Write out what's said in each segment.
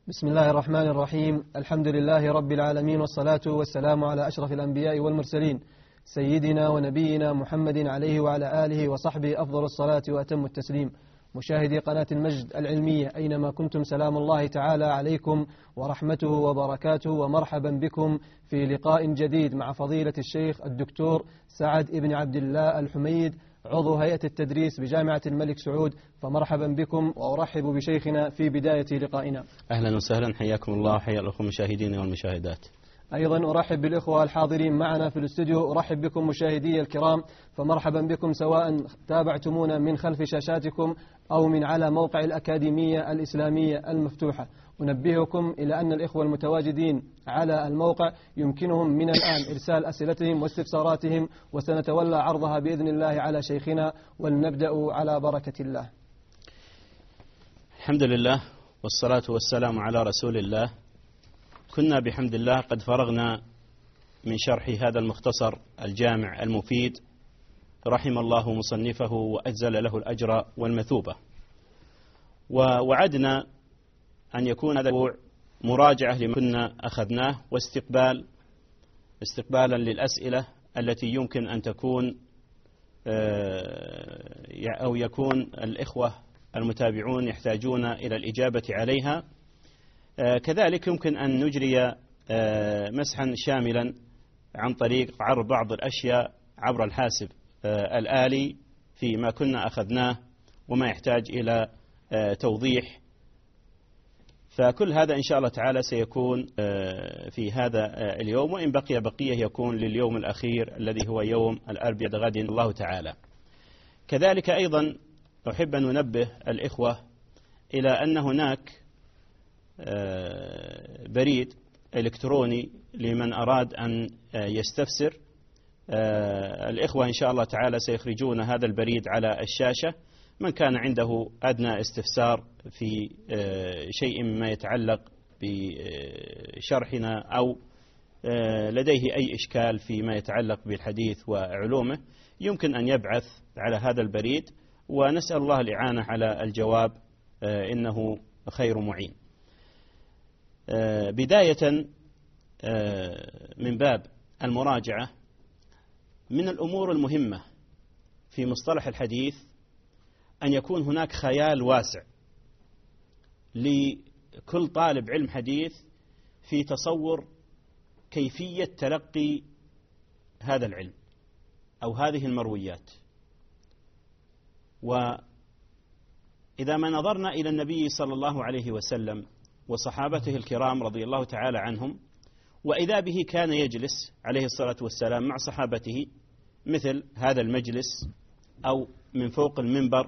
بسم الله الرحمن الرحيم. الحمد لله رب العالمين، والصلاة والسلام على أشرف الأنبياء والمرسلين، سيدنا ونبينا محمد عليه وعلى آله وصحبه أفضل الصلاة وأتم التسليم. مشاهدي قناة المجد العلمية أينما كنتم، سلام الله تعالى عليكم ورحمته وبركاته، ومرحبا بكم في لقاء جديد مع فضيلة الشيخ الدكتور سعد بن عبد الله الحميد، عضو هيئة التدريس بجامعة الملك سعود. فمرحبا بكم وأرحب بشيخنا في بداية لقائنا. أهلا وسهلا، حياكم الله وحيا الأخوة المشاهدين والمشاهدات. أيضا أرحب بالإخوة الحاضرين معنا في الاستوديو، أرحب بكم مشاهدي الكرام، فمرحبا بكم سواء تابعتمونا من خلف شاشاتكم أو من على موقع الأكاديمية الإسلامية المفتوحة. أنبهكم إلى أن الإخوة المتواجدين على الموقع يمكنهم من الآن إرسال أسئلتهم واستفساراتهم، وسنتولى عرضها بإذن الله على شيخنا، ولنبدأ على بركة الله. الحمد لله والصلاة والسلام على رسول الله. كنا بحمد الله قد فرغنا من شرح هذا المختصر الجامع المفيد، رحم الله مصنفه وأجزل له الأجر والمثوبة، ووعدنا أن يكون هذا الأسبوع مراجعة لما كنا أخذناه، استقبالا للأسئلة التي يمكن أن تكون أو يكون الإخوة المتابعون يحتاجون إلى الإجابة عليها. كذلك يمكن أن نجري مسحا شاملا عن طريق عرض بعض الأشياء عبر الحاسب الآلي فيما كنا أخذناه وما يحتاج إلى توضيح. فكل هذا إن شاء الله تعالى سيكون في هذا اليوم، وإن بقي بقية يكون لليوم الأخير الذي هو يوم الأربعاء غد الله تعالى. كذلك أيضا أحب أن ننبه الإخوة إلى أن هناك بريد إلكتروني لمن أراد أن يستفسر. الإخوة إن شاء الله تعالى سيخرجون هذا البريد على الشاشة. من كان عنده أدنى استفسار في شيء مما يتعلق بشرحنا أو لديه أي إشكال فيما يتعلق بالحديث وعلومه، يمكن أن يبعث على هذا البريد، ونسأل الله الإعانة على الجواب، إنه خير معين. بداية من باب المراجعة، من الأمور المهمة في مصطلح الحديث أن يكون هناك خيال واسع لكل طالب علم حديث في تصور كيفية تلقي هذا العلم أو هذه المرويات. وإذا ما نظرنا إلى النبي صلى الله عليه وسلم وصحابته الكرام رضي الله تعالى عنهم، وإذا به كان يجلس عليه الصلاة والسلام مع صحابته مثل هذا المجلس أو من فوق المنبر،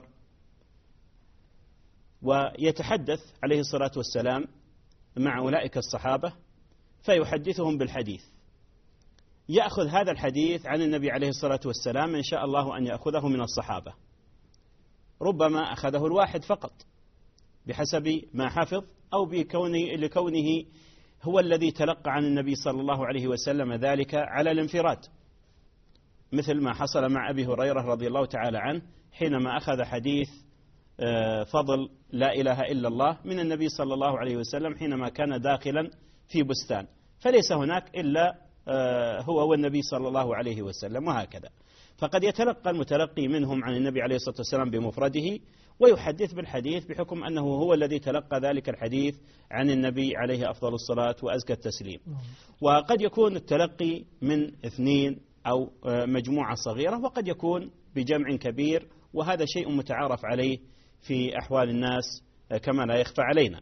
ويتحدث عليه الصلاة والسلام مع أولئك الصحابة فيحدثهم بالحديث. يأخذ هذا الحديث عن النبي عليه الصلاة والسلام إن شاء الله أن يأخذه من الصحابة، ربما أخذه الواحد فقط بحسب ما حفظ، أو لكونه هو الذي تلقى عن النبي صلى الله عليه وسلم ذلك على الانفراد، مثل ما حصل مع أبي هريرة رضي الله تعالى عنه حينما أخذ حديث فضل لا إله إلا الله من النبي صلى الله عليه وسلم حينما كان داخلا في بستان، فليس هناك إلا هو والنبي صلى الله عليه وسلم، وهكذا. فقد يتلقى المتلقي منهم عن النبي عليه الصلاة والسلام بمفرده ويحدث بالحديث بحكم أنه هو الذي تلقى ذلك الحديث عن النبي عليه أفضل الصلاة وأزكى التسليم. وقد يكون التلقي من اثنين أو مجموعة صغيرة، وقد يكون بجمع كبير، وهذا شيء متعارف عليه في أحوال الناس كما لا يخفى علينا.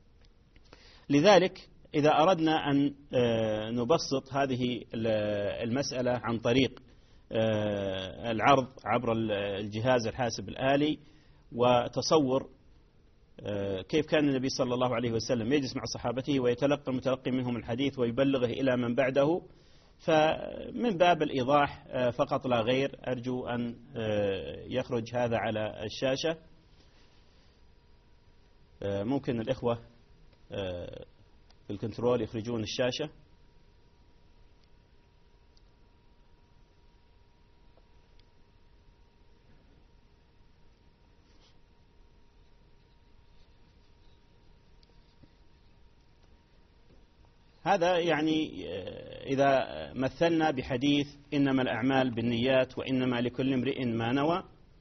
لذلك إذا أردنا أن نبسط هذه المسألة عن طريق العرض عبر الجهاز الحاسب الآلي، وتصور كيف كان النبي صلى الله عليه وسلم يجلس مع صحابته ويتلقى المتلقي منهم الحديث ويبلغه إلى من بعده، فمن باب الإيضاح فقط لا غير، أرجو أن يخرج هذا على الشاشة. ممكن الإخوة في الكنترول يخرجون الشاشة. هذا يعني إذا مثلنا بحديث إنما الأعمال بالنيات وإنما لكل امرئ ما نوى،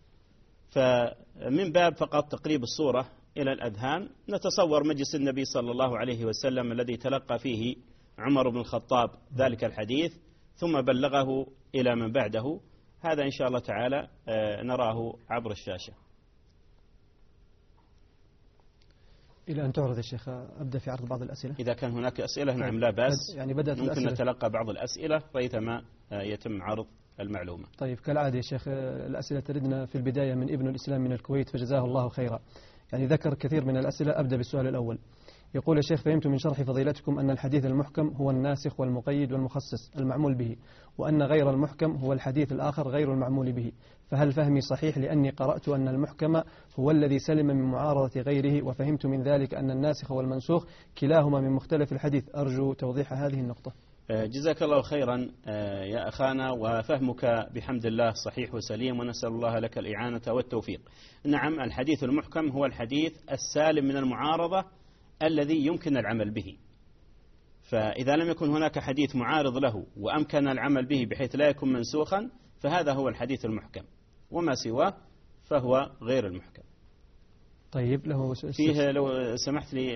فمن باب فقط تقريب الصورة إلى الأذهان نتصور مجلس النبي صلى الله عليه وسلم الذي تلقى فيه عمر بن الخطاب ذلك الحديث ثم بلغه إلى من بعده. هذا إن شاء الله تعالى نراه عبر الشاشة. إلى أن تعرض الشيخ أبدأ في عرض بعض الأسئلة. إذا كان هناك أسئلة نعم لا بأس، يعني بدأت ممكن الأسئلة. نتلقى بعض الأسئلة ريثما يتم عرض المعلومة. طيب كالعادة يا شيخ الأسئلة تردنا في البداية من ابن الإسلام من الكويت فجزاه الله خيرا. يعني ذكر كثير من الأسئلة، أبدأ بالسؤال الأول. يقول يا شيخ: فهمت من شرح فضيلتكم أن الحديث المحكم هو الناسخ والمقيد والمخصص المعمول به، وأن غير المحكم هو الحديث الآخر غير المعمول به، فهل فهمي صحيح؟ لأني قرأت أن المحكم هو الذي سلم من معارضة غيره، وفهمت من ذلك أن الناسخ والمنسوخ كلاهما من مختلف الحديث. أرجو توضيح هذه النقطة. جزاك الله خيرا يا أخانا، وفهمك بحمد الله صحيح وسليم، ونسأل الله لك الإعانة والتوفيق. نعم، الحديث المحكم هو الحديث السالم من المعارضة الذي يمكن العمل به، فإذا لم يكن هناك حديث معارض له وأمكن العمل به بحيث لا يكون منسوخا فهذا هو الحديث المحكم، وما سواه فهو غير المحكم. طيب له فيه لو سمحت لي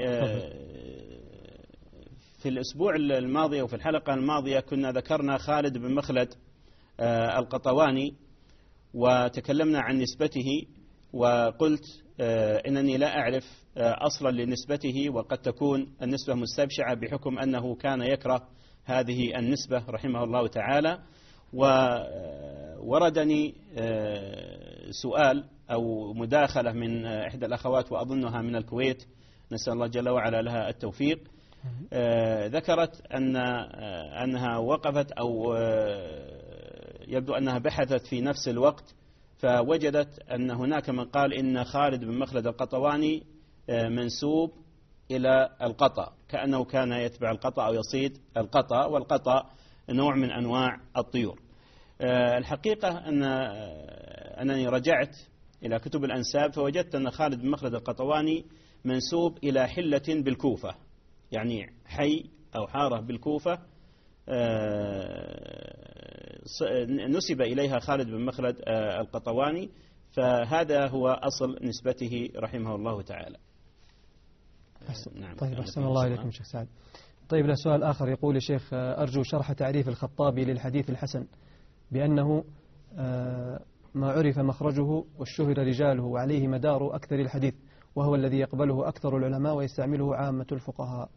في الأسبوع الماضي وفي الحلقة الماضية كنا ذكرنا خالد بن مخلد القطواني وتكلمنا عن نسبته، وقلت إنني لا أعرف أصلا لنسبته، وقد تكون النسبة مستبشعة بحكم أنه كان يكره هذه النسبة رحمه الله تعالى. ووردني سؤال أو مداخلة من إحدى الأخوات وأظنها من الكويت، نسأل الله جل وعلا لها التوفيق، ذكرت أنها وقفت أو يبدو أنها بحثت في نفس الوقت فوجدت أن هناك من قال إن خالد بن مخلد القطواني منسوب إلى القطا، كأنه كان يتبع القطا أو يصيد القطا، والقطا نوع من أنواع الطيور. الحقيقة أنني رجعت إلى كتب الأنساب فوجدت أن خالد بن مخلد القطواني منسوب إلى حلة بالكوفة، يعني حي أو حارة بالكوفة نسب إليها خالد بن مخلد القطواني، فهذا هو أصل نسبته رحمه الله تعالى. نعم. طيب أحسن الله إليكم شيخ سعد. طيب له سؤال آخر يقول يا شيخ: أرجو شرح تعريف الخطابي للحديث الحسن بأنه ما عرف مخرجه واشتهر رجاله وعليه مدار أكثر الحديث، وهو الذي يقبله أكثر العلماء ويستعمله عامة الفقهاء.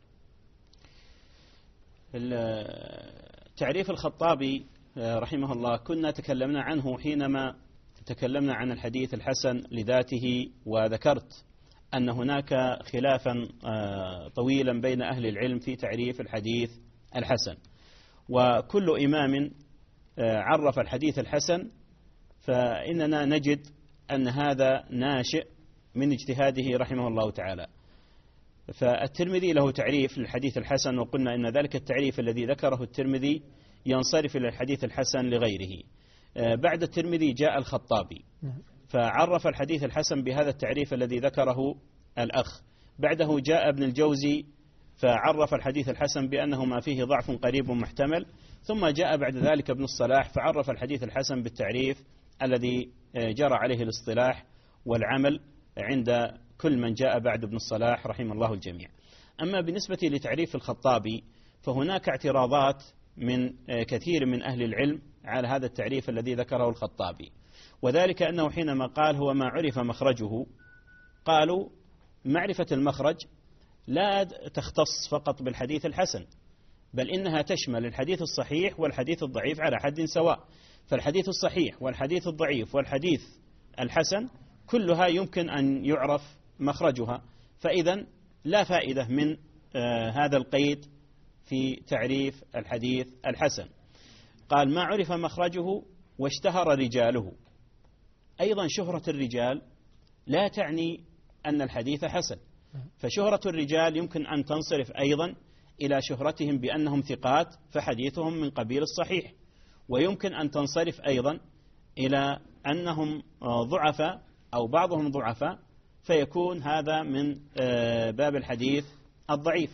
تعريف الخطابي رحمه الله كنا تكلمنا عنه حينما تكلمنا عن الحديث الحسن لذاته، وذكرت أن هناك خلافا طويلا بين أهل العلم في تعريف الحديث الحسن، وكل إمام عرف الحديث الحسن فإننا نجد أن هذا ناشئ من اجتهاده رحمه الله تعالى. فالترمذي له تعريف للحديث الحسن، وقلنا إن ذلك التعريف الذي ذكره الترمذي ينصرف إلى الحديث الحسن لغيره. بعد الترمذي جاء الخطابي فعرف الحديث الحسن بهذا التعريف الذي ذكره الأخ. بعده جاء ابن الجوزي فعرف الحديث الحسن بأنه ما فيه ضعف قريب محتمل. ثم جاء بعد ذلك ابن الصلاح فعرف الحديث الحسن بالتعريف الذي جرى عليه الاصطلاح والعمل عند كل من جاء بعد ابن الصلاح رحمه الله الجميع. أما بالنسبة لتعريف الخطابي فهناك اعتراضات من كثير من أهل العلم على هذا التعريف الذي ذكره الخطابي، وذلك أنه حينما قال هو ما عرف مخرجه، قالوا معرفة المخرج لا تختص فقط بالحديث الحسن، بل إنها تشمل الحديث الصحيح والحديث الضعيف على حد سواء. فالحديث الصحيح والحديث الضعيف والحديث الحسن كلها يمكن أن يعرف مخرجها، فإذا لا فائدة من هذا القيد في تعريف الحديث الحسن. قال ما عرف مخرجه واشتهر رجاله. أيضا شهرة الرجال لا تعني أن الحديث حسن، فشهرة الرجال يمكن أن تنصرف أيضا إلى شهرتهم بأنهم ثقات فحديثهم من قبيل الصحيح، ويمكن أن تنصرف أيضا إلى أنهم ضعفاء أو بعضهم ضعفاء فيكون هذا من باب الحديث الضعيف.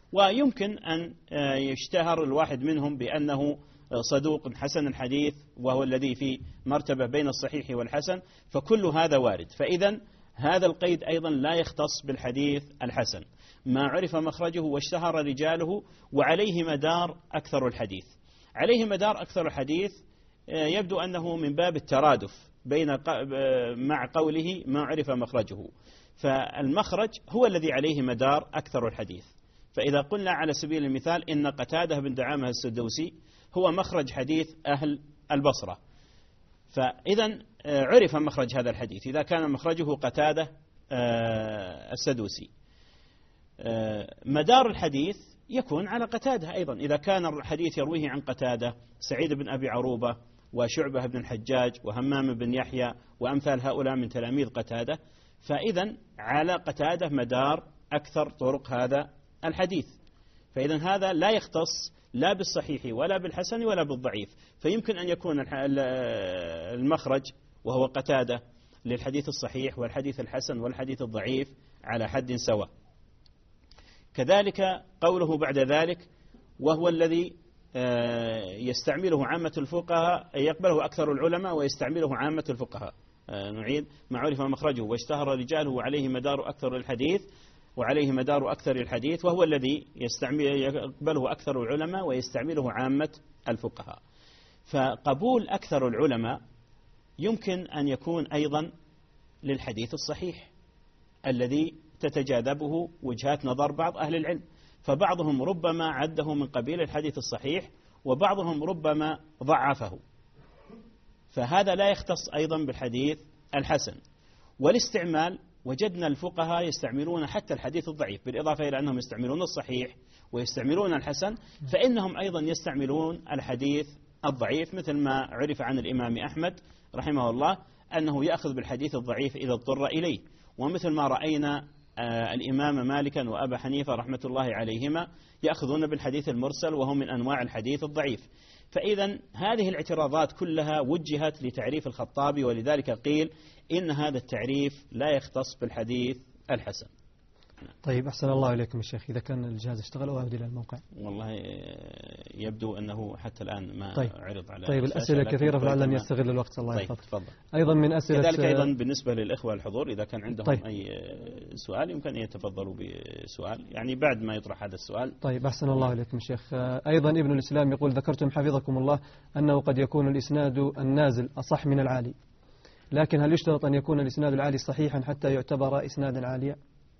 ويمكن أن يشتهر الواحد منهم بأنه صدوق حسن الحديث، وهو الذي في مرتبة بين الصحيح والحسن، فكل هذا وارد. فإذا هذا القيد أيضا لا يختص بالحديث الحسن، ما عرف مخرجه واشتهر رجاله وعليه مدار أكثر الحديث. عليه مدار أكثر الحديث يبدو أنه من باب الترادف مع قوله ما عرف مخرجه، فالمخرج هو الذي عليه مدار أكثر الحديث. فإذا قلنا على سبيل المثال إن قتادة بن دعامة السدوسي هو مخرج حديث أهل البصرة، فإذا عرف مخرج هذا الحديث إذا كان مخرجه قتادة السدوسي. مدار الحديث يكون على قتادة أيضا، إذا كان الحديث يرويه عن قتادة سعيد بن أبي عروبة وشعبة بن الحجاج وهمام بن يحيى وأمثال هؤلاء من تلاميذ قتادة، فإذا على قتادة مدار أكثر طرق هذا الحديث. فإذا هذا لا يختص لا بالصحيح ولا بالحسن ولا بالضعيف، فيمكن أن يكون المخرج وهو قتادة للحديث الصحيح والحديث الحسن والحديث الضعيف على حد سواء. كذلك قوله بعد ذلك وهو الذي يستعمله عامة الفقهاء، يقبله أكثر العلماء ويستعمله عامة الفقهاء. نعيد: ما عرف مخرجه واشتهر رجاله وعليه مدار أكثر الحديث، وعليه مدار أكثر الحديث، وهو الذي يقبله أكثر العلماء ويستعمله عامة الفقهاء. فقبول أكثر العلماء يمكن أن يكون أيضا للحديث الصحيح الذي تتجاذبه وجهات نظر بعض أهل العلم، فبعضهم ربما عده من قبيل الحديث الصحيح وبعضهم ربما ضعفه، فهذا لا يختص أيضا بالحديث الحسن. والاستعمال وجدنا الفقهاء يستعملون حتى الحديث الضعيف، بالإضافة إلى أنهم يستعملون الصحيح ويستعملون الحسن، فإنهم أيضا يستعملون الحديث الضعيف، مثل ما عرف عن الإمام أحمد رحمه الله أنه يأخذ بالحديث الضعيف إذا اضطر إليه، ومثل ما رأينا الإمام مالكا وأبا حنيفة رحمة الله عليهما يأخذون بالحديث المرسل وهو من أنواع الحديث الضعيف. فإذا هذه الاعتراضات كلها وجهت لتعريف الخطابي، ولذلك قيل إن هذا التعريف لا يختص بالحديث الحسن. طيب أحسن الله إليكم الشيخ، إذا كان الجهاز اشتغل أعود إلى الموقع. والله يبدو أنه حتى الآن ما عرض على. طيب الأسئلة كثيرة فلعلنا يستغل الوقت. الله يحفظك. تفضل. أيضا من أسئلة كذلك أيضا بالنسبة للإخوة الحضور إذا كان عندهم أي سؤال يمكن أن يتفضلوا بسؤال يعني بعد ما يطرح هذا السؤال. طيب أحسن الله إليكم الشيخ. أيضا ابن الإسلام يقول: ذكرتم حفظكم الله أنه قد يكون الإسناد النازل أصح من العالي، لكن هل يشترط أن يكون الإسناد العالي صحيحا حتى يعتبر إسنادا عاليا؟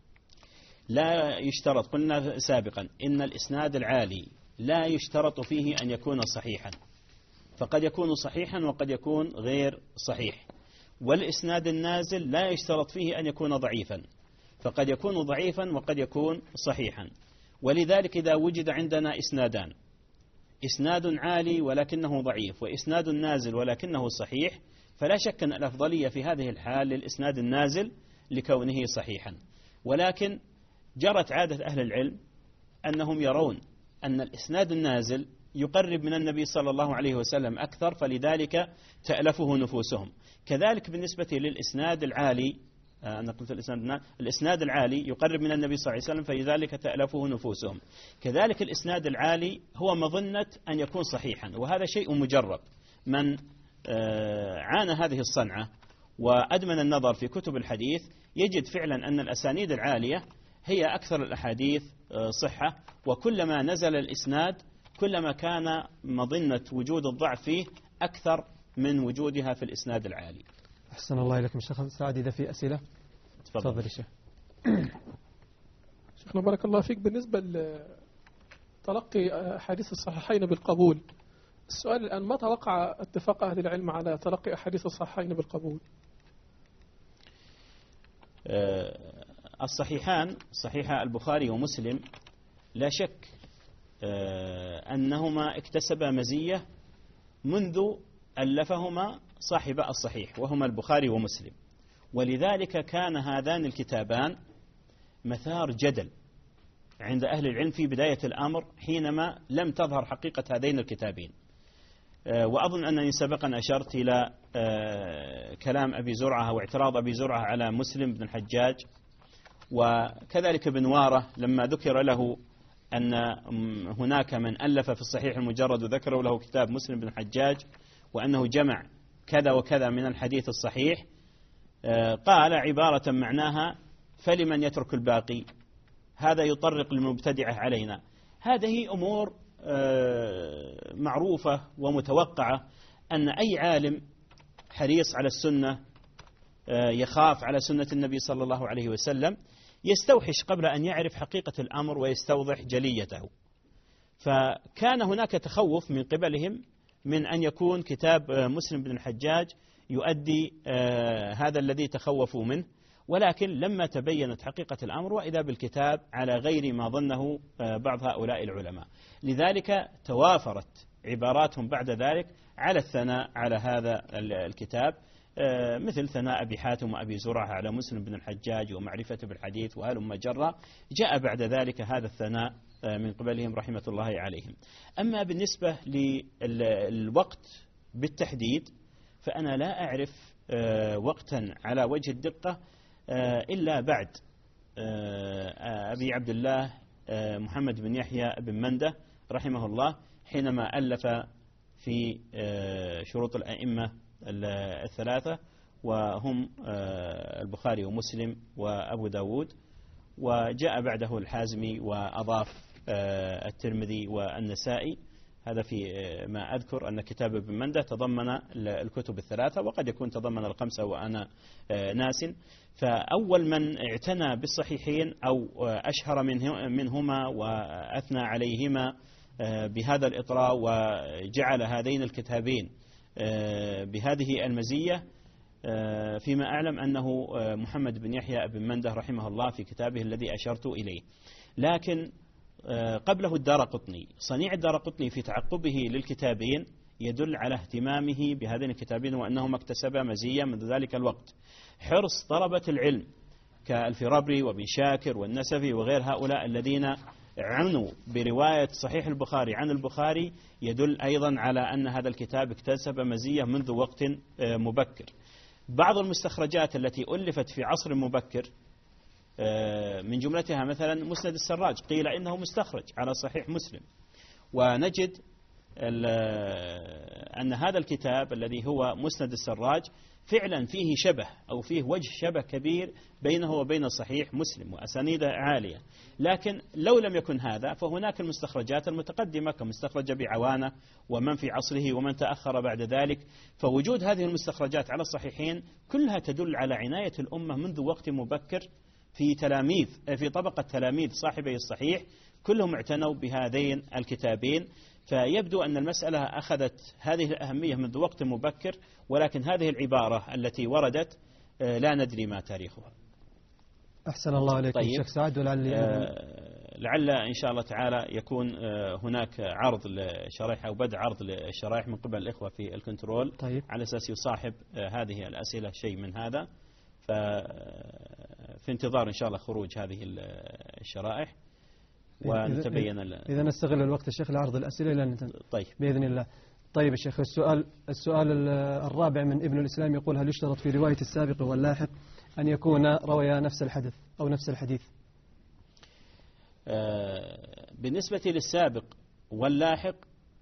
لا يشترط. قلنا سابقا إن الإسناد العالي لا يشترط فيه أن يكون صحيحا، فقد يكون صحيحا وقد يكون غير صحيح. والإسناد النازل لا يشترط فيه أن يكون ضعيفا، فقد يكون ضعيفا وقد يكون صحيحا. ولذلك إذا وجد عندنا إسنادان، إسناد عالي ولكنه ضعيف وإسناد نازل ولكنه صحيح، فلا شك أن الأفضلية في هذه الحال للإسناد النازل لكونه صحيحا. ولكن جرت عادة أهل العلم أنهم يرون أن الإسناد النازل يقرب من النبي صلى الله عليه وسلم أكثر، فلذلك تألفه نفوسهم. كذلك بالنسبة للإسناد العالي، أنا قلت الإسناد العالي يقرب من النبي صلى الله عليه وسلم فلذلك تألفه نفوسهم. كذلك الإسناد العالي هو مظنة أن يكون صحيحا، وهذا شيء مجرب. من عانى هذه الصنعة وأدمن النظر في كتب الحديث يجد فعلا أن الأسانيد العالية هي أكثر الأحاديث صحة، وكلما نزل الإسناد كلما كان مظنة وجود الضعف فيه أكثر من وجودها في الإسناد العالي. أحسن الله إليكم الشيخ سعد. إذا في أسئلة تفضل الشيخ. شيخنا بارك الله فيك، بالنسبة لتلقي أحاديث الصحيحين بالقبول، السؤال الآن: متى وقع اتفاق أهل العلم على تلقي أحاديث الصحيحين بالقبول؟ الصحيحان صحيح البخاري ومسلم لا شك أنهما اكتسبا مزية منذ ألفهما صاحب الصحيح وهما البخاري ومسلم، ولذلك كان هذان الكتابان مثار جدل عند أهل العلم في بداية الأمر حينما لم تظهر حقيقة هذين الكتابين. وأظن أنني سبقا أشرت إلى كلام أبي زرعة واعتراض أبي زرعة على مسلم بن الحجاج، وكذلك بن وارة لما ذكر له أن هناك من ألف في الصحيح المجرد وذكروا له كتاب مسلم بن الحجاج وأنه جمع كذا وكذا من الحديث الصحيح، قال عبارة معناها فلمن يترك الباقي، هذا يطرق المبتدعة علينا. هذه أمور معروفة ومتوقعة، أن أي عالم حريص على السنة يخاف على سنة النبي صلى الله عليه وسلم يستوحش قبل أن يعرف حقيقة الأمر ويستوضح جليته. فكان هناك تخوف من قبلهم من أن يكون كتاب مسلم بن الحجاج يؤدي هذا الذي تخوفوا منه، ولكن لما تبينت حقيقة الأمر وإذا بالكتاب على غير ما ظنه بعض هؤلاء العلماء، لذلك توافرت عباراتهم بعد ذلك على الثناء على هذا الكتاب، مثل ثناء أبي حاتم وأبي زرعة على مسلم بن الحجاج ومعرفة بالحديث وهلم جرا. جاء بعد ذلك هذا الثناء من قبلهم رحمة الله عليهم. أما بالنسبة للوقت بالتحديد فأنا لا أعرف وقتا على وجه الدقة إلا بعد أبي عبد الله محمد بن يحيى بن منده رحمه الله حينما ألف في شروط الأئمة الثلاثة، وهم البخاري ومسلم وأبو داود، وجاء بعده الحازمي وأضاف الترمذي والنسائي. هذا في ما أذكر أن كتاب ابن منده تضمن الكتب الثلاثة، وقد يكون تضمن الخمسة وأنا ناس. فأول من اعتنى بالصحيحين أو أشهر منهما وأثنى عليهما بهذا الإطراء وجعل هذين الكتابين بهذه المزية فيما أعلم أنه محمد بن يحيى بن منده رحمه الله في كتابه الذي أشرت إليه. لكن قبله الدارقطني، صنيع الدارقطني في تعقبه للكتابين يدل على اهتمامه بهذين الكتابين وأنهما اكتسبا مزية منذ ذلك الوقت. حرص طلبة العلم كالفرابري وابن شاكر والنسفي وغير هؤلاء الذين عنوا برواية صحيح البخاري عن البخاري يدل أيضا على أن هذا الكتاب اكتسب مزية منذ وقت مبكر. بعض المستخرجات التي ألفت في عصر مبكر من جملتها مثلا مسند السراج، قيل إنه مستخرج على صحيح مسلم، ونجد أن هذا الكتاب الذي هو مسند السراج فعلا فيه شبه أو فيه وجه شبه كبير بينه وبين صحيح مسلم وأسانيد عالية. لكن لو لم يكن هذا فهناك المستخرجات المتقدمة كمستخرج بعوانة ومن في عصره ومن تأخر بعد ذلك. فوجود هذه المستخرجات على الصحيحين كلها تدل على عناية الأمة منذ وقت مبكر في طبقة تلاميذ صاحبي الصحيح، كلهم اعتنوا بهذين الكتابين. فيبدو أن المسألة أخذت هذه الأهمية منذ وقت مبكر، ولكن هذه العبارة التي وردت لا ندري ما تاريخها. أحسن الله عليك. طيب. الشيخ سعد، لعل إن شاء الله تعالى يكون هناك عرض للشرائح أو بدء عرض للشرائح من قبل الإخوة في الكنترول. طيب. على أساس يصاحب هذه الأسئلة شيء من هذا، ففي انتظار إن شاء الله خروج هذه الشرائح ونتبين. إذا نستغل الوقت الشيخ لعرض الأسئلة لأن طيب بإذن الله. طيب الشيخ، السؤال الرابع من ابن الإسلام يقول: هل يشترط في رواية السابق واللاحق أن يكون رويا نفس الحدث أو نفس الحديث؟ بالنسبة للسابق واللاحق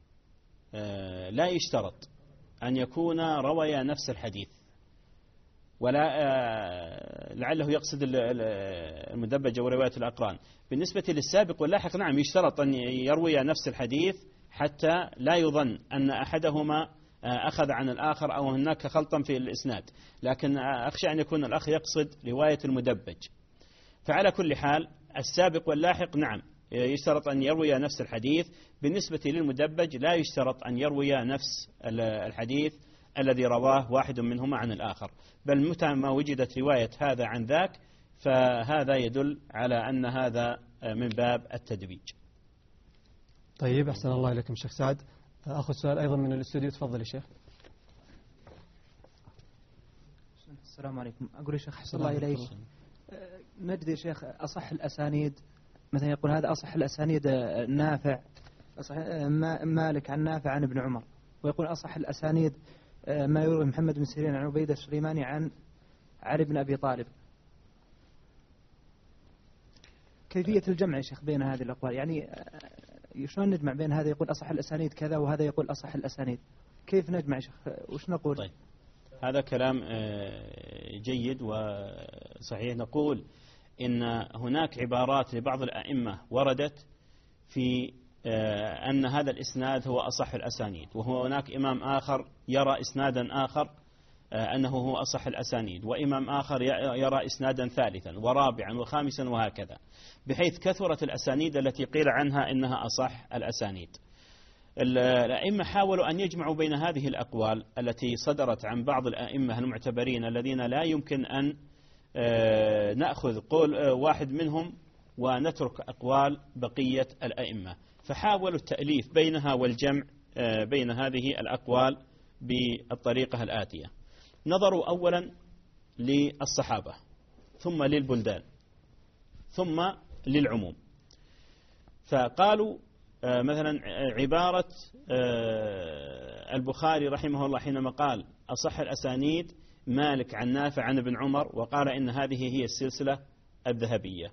لا يشترط أن يكون رويا نفس الحديث، ولا لعله يقصد المدبج ورواية الأقران. بالنسبة للسابق واللاحق نعم يشترط أن يروي نفس الحديث حتى لا يظن أن أحدهما أخذ عن الآخر أو هناك خلطا في الإسناد، لكن أخشى أن يكون الأخ يقصد رواية المدبج. فعلى كل حال السابق واللاحق نعم يشترط أن يروي نفس الحديث. بالنسبة للمدبج لا يشترط أن يروي نفس الحديث الذي رواه واحد منهما عن الآخر، بل متى ما وجدت رواية هذا عن ذاك فهذا يدل على أن هذا من باب التدبيج. طيب أحسن الله إليكم شيخ سعد. أخذ سؤال أيضا من الاستوديو، تفضل يا شيخ. السلام عليكم. أقول يا شيخ أحسن الله إليك، نجد يا شيخ أصح الأسانيد، مثلا يقول هذا أصح الأسانيد نافع مالك عن نافع عن ابن عمر، ويقول أصح الأسانيد ما يروي محمد بن سيرين عن عبيدة السليماني عن علي بن أبي طالب. كيفية الجمع يا شيخ بين هذه الأقوال؟ يعني شلون نجمع بين هذا يقول أصح الأسانيد كذا وهذا يقول أصح الأسانيد؟ كيف نجمع يا شيخ؟ وش نقول؟ طيب هذا كلام جيد وصحيح. نقول إن هناك عبارات لبعض الأئمة وردت في أن هذا الإسناد هو أصح الأسانيد، وهو هناك إمام آخر يرى إسنادا آخر أنه هو أصح الأسانيد، وإمام آخر يرى إسنادا ثالثا ورابعا وخامسا وهكذا، بحيث كثرت الأسانيد التي قيل عنها إنها أصح الأسانيد. الأئمة حاولوا أن يجمعوا بين هذه الأقوال التي صدرت عن بعض الأئمة المعتبرين الذين لا يمكن أن نأخذ قول واحد منهم ونترك أقوال بقية الأئمة، فحاولوا التأليف بينها والجمع بين هذه الأقوال بالطريقة الآتية. نظروا أولا للصحابة، ثم للبلدان، ثم للعموم. فقالوا مثلا عبارة البخاري رحمه الله حينما قال أصح الأسانيد مالك عن نافع عن ابن عمر، وقال إن هذه هي السلسلة الذهبية.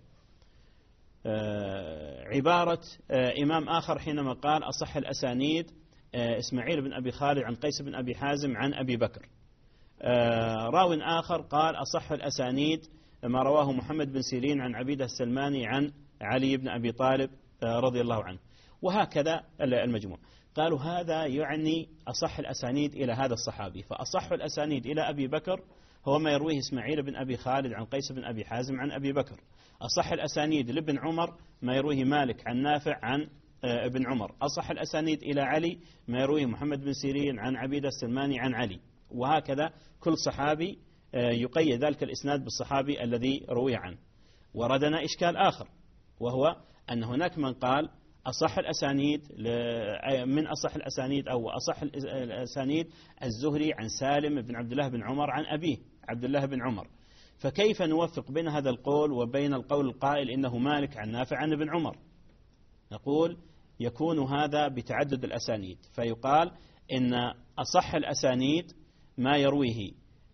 عبارة إمام آخر حينما قال أصح الأسانيد إسماعيل بن أبي خالد عن قيس بن أبي حازم عن أبي بكر. راو آخر قال أصح الأسانيد ما رواه محمد بن سيرين عن عبيدة السلماني عن علي بن أبي طالب رضي الله عنه، وهكذا المجموع. قالوا هذا يعني أصح الأسانيد إلى هذا الصحابي، فأصح الأسانيد إلى أبي بكر هو ما يرويه إسماعيل بن أبي خالد عن قيس بن أبي حازم عن أبي بكر. أصح الأسانيد لابن عمر ما يرويه مالك عن نافع عن ابن عمر. أصح الأسانيد إلى علي ما يرويه محمد بن سيرين عن عبيدة السلماني عن علي، وهكذا كل صحابي يقيد ذلك الإسناد بالصحابي الذي روي عنه. وردنا إشكال آخر، وهو أن هناك من قال أصح الأسانيد من أصح الأسانيد أو أصح الأسانيد الزهري عن سالم بن عبد الله بن عمر عن أبيه عبد الله بن عمر، فكيف نوفق بين هذا القول وبين القول القائل إنه مالك عن نافع عن ابن عمر؟ نقول يكون هذا بتعدد الأسانيد، فيقال إن أصح الأسانيد ما يرويه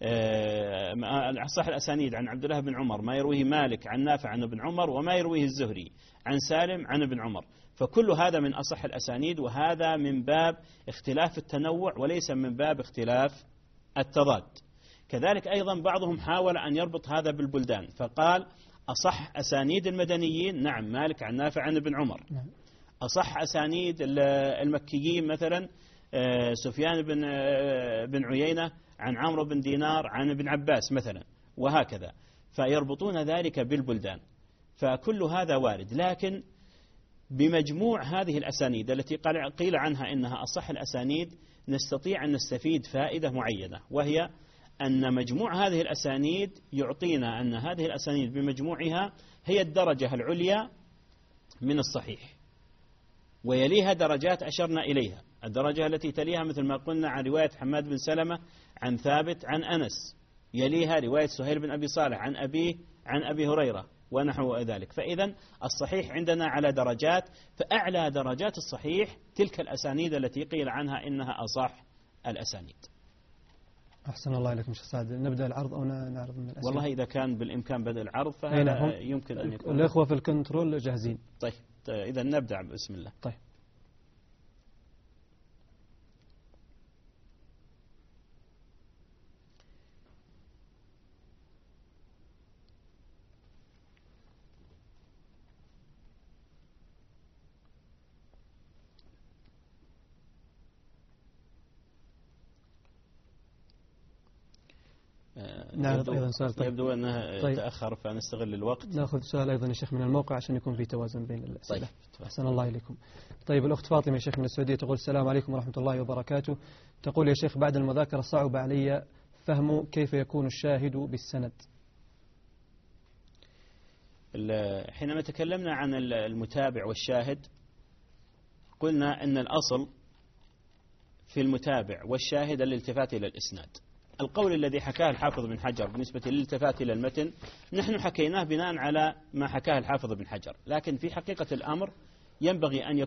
أصح الأسانيد عن عبد الله بن عمر ما يرويه مالك عن نافع عن ابن عمر، وما يرويه الزهري عن سالم عن ابن عمر، فكل هذا من أصح الأسانيد، وهذا من باب اختلاف التنوع وليس من باب اختلاف التضاد. كذلك أيضا بعضهم حاول أن يربط هذا بالبلدان، فقال أصح أسانيد المدنيين نعم مالك عن نافع عن ابن عمر، أصح أسانيد المكيين مثلا سفيان بن عيينة عن عمرو بن دينار عن ابن عباس مثلا، وهكذا، فيربطون ذلك بالبلدان. فكل هذا وارد، لكن بمجموع هذه الأسانيد التي قيل عنها إنها أصح الأسانيد نستطيع أن نستفيد فائدة معينة، وهي أن مجموع هذه الأسانيد يعطينا أن هذه الأسانيد بمجموعها هي الدرجة العليا من الصحيح، ويليها درجات أشرنا إليها. الدرجة التي تليها مثل ما قلنا عن رواية حماد بن سلمة عن ثابت عن أنس، يليها رواية سهيل بن أبي صالح عن أبيه عن أبي هريرة ونحو ذلك. فإذا الصحيح عندنا على درجات، فأعلى درجات الصحيح تلك الأسانيد التي قيل عنها إنها أصح الأسانيد. أحسن الله إليكم شيخ سعد. نبدأ العرض أو نعرض من الأسئلة؟ والله إذا كان بالإمكان بدء العرض فهذا يمكن أن يكون. الإخوة في الكنترول جاهزين. طيب إذا نبدأ بسم الله. طيب. نعرض أيضا سؤال. طيب. يبدو أنه تأخر فنستغل الوقت. نأخذ سؤال أيضا يا شيخ من الموقع عشان يكون في توازن بين الأسئلة. طيب. أحسن الله إليكم. طيب الأخت فاطمة يا شيخ من السعودية تقول السلام عليكم ورحمة الله وبركاته. تقول يا شيخ بعد المذاكرة صعب علي فهم كيف يكون الشاهد بالسند. حينما تكلمنا عن المتابع والشاهد قلنا أن الأصل في المتابع والشاهد الالتفات إلى الإسناد. القول الذي حكاه الحافظ بن حجر بالنسبة للالتفات إلى المتن نحن حكيناه بناء على ما حكاه الحافظ بن حجر، لكن في حقيقة الأمر ينبغي أن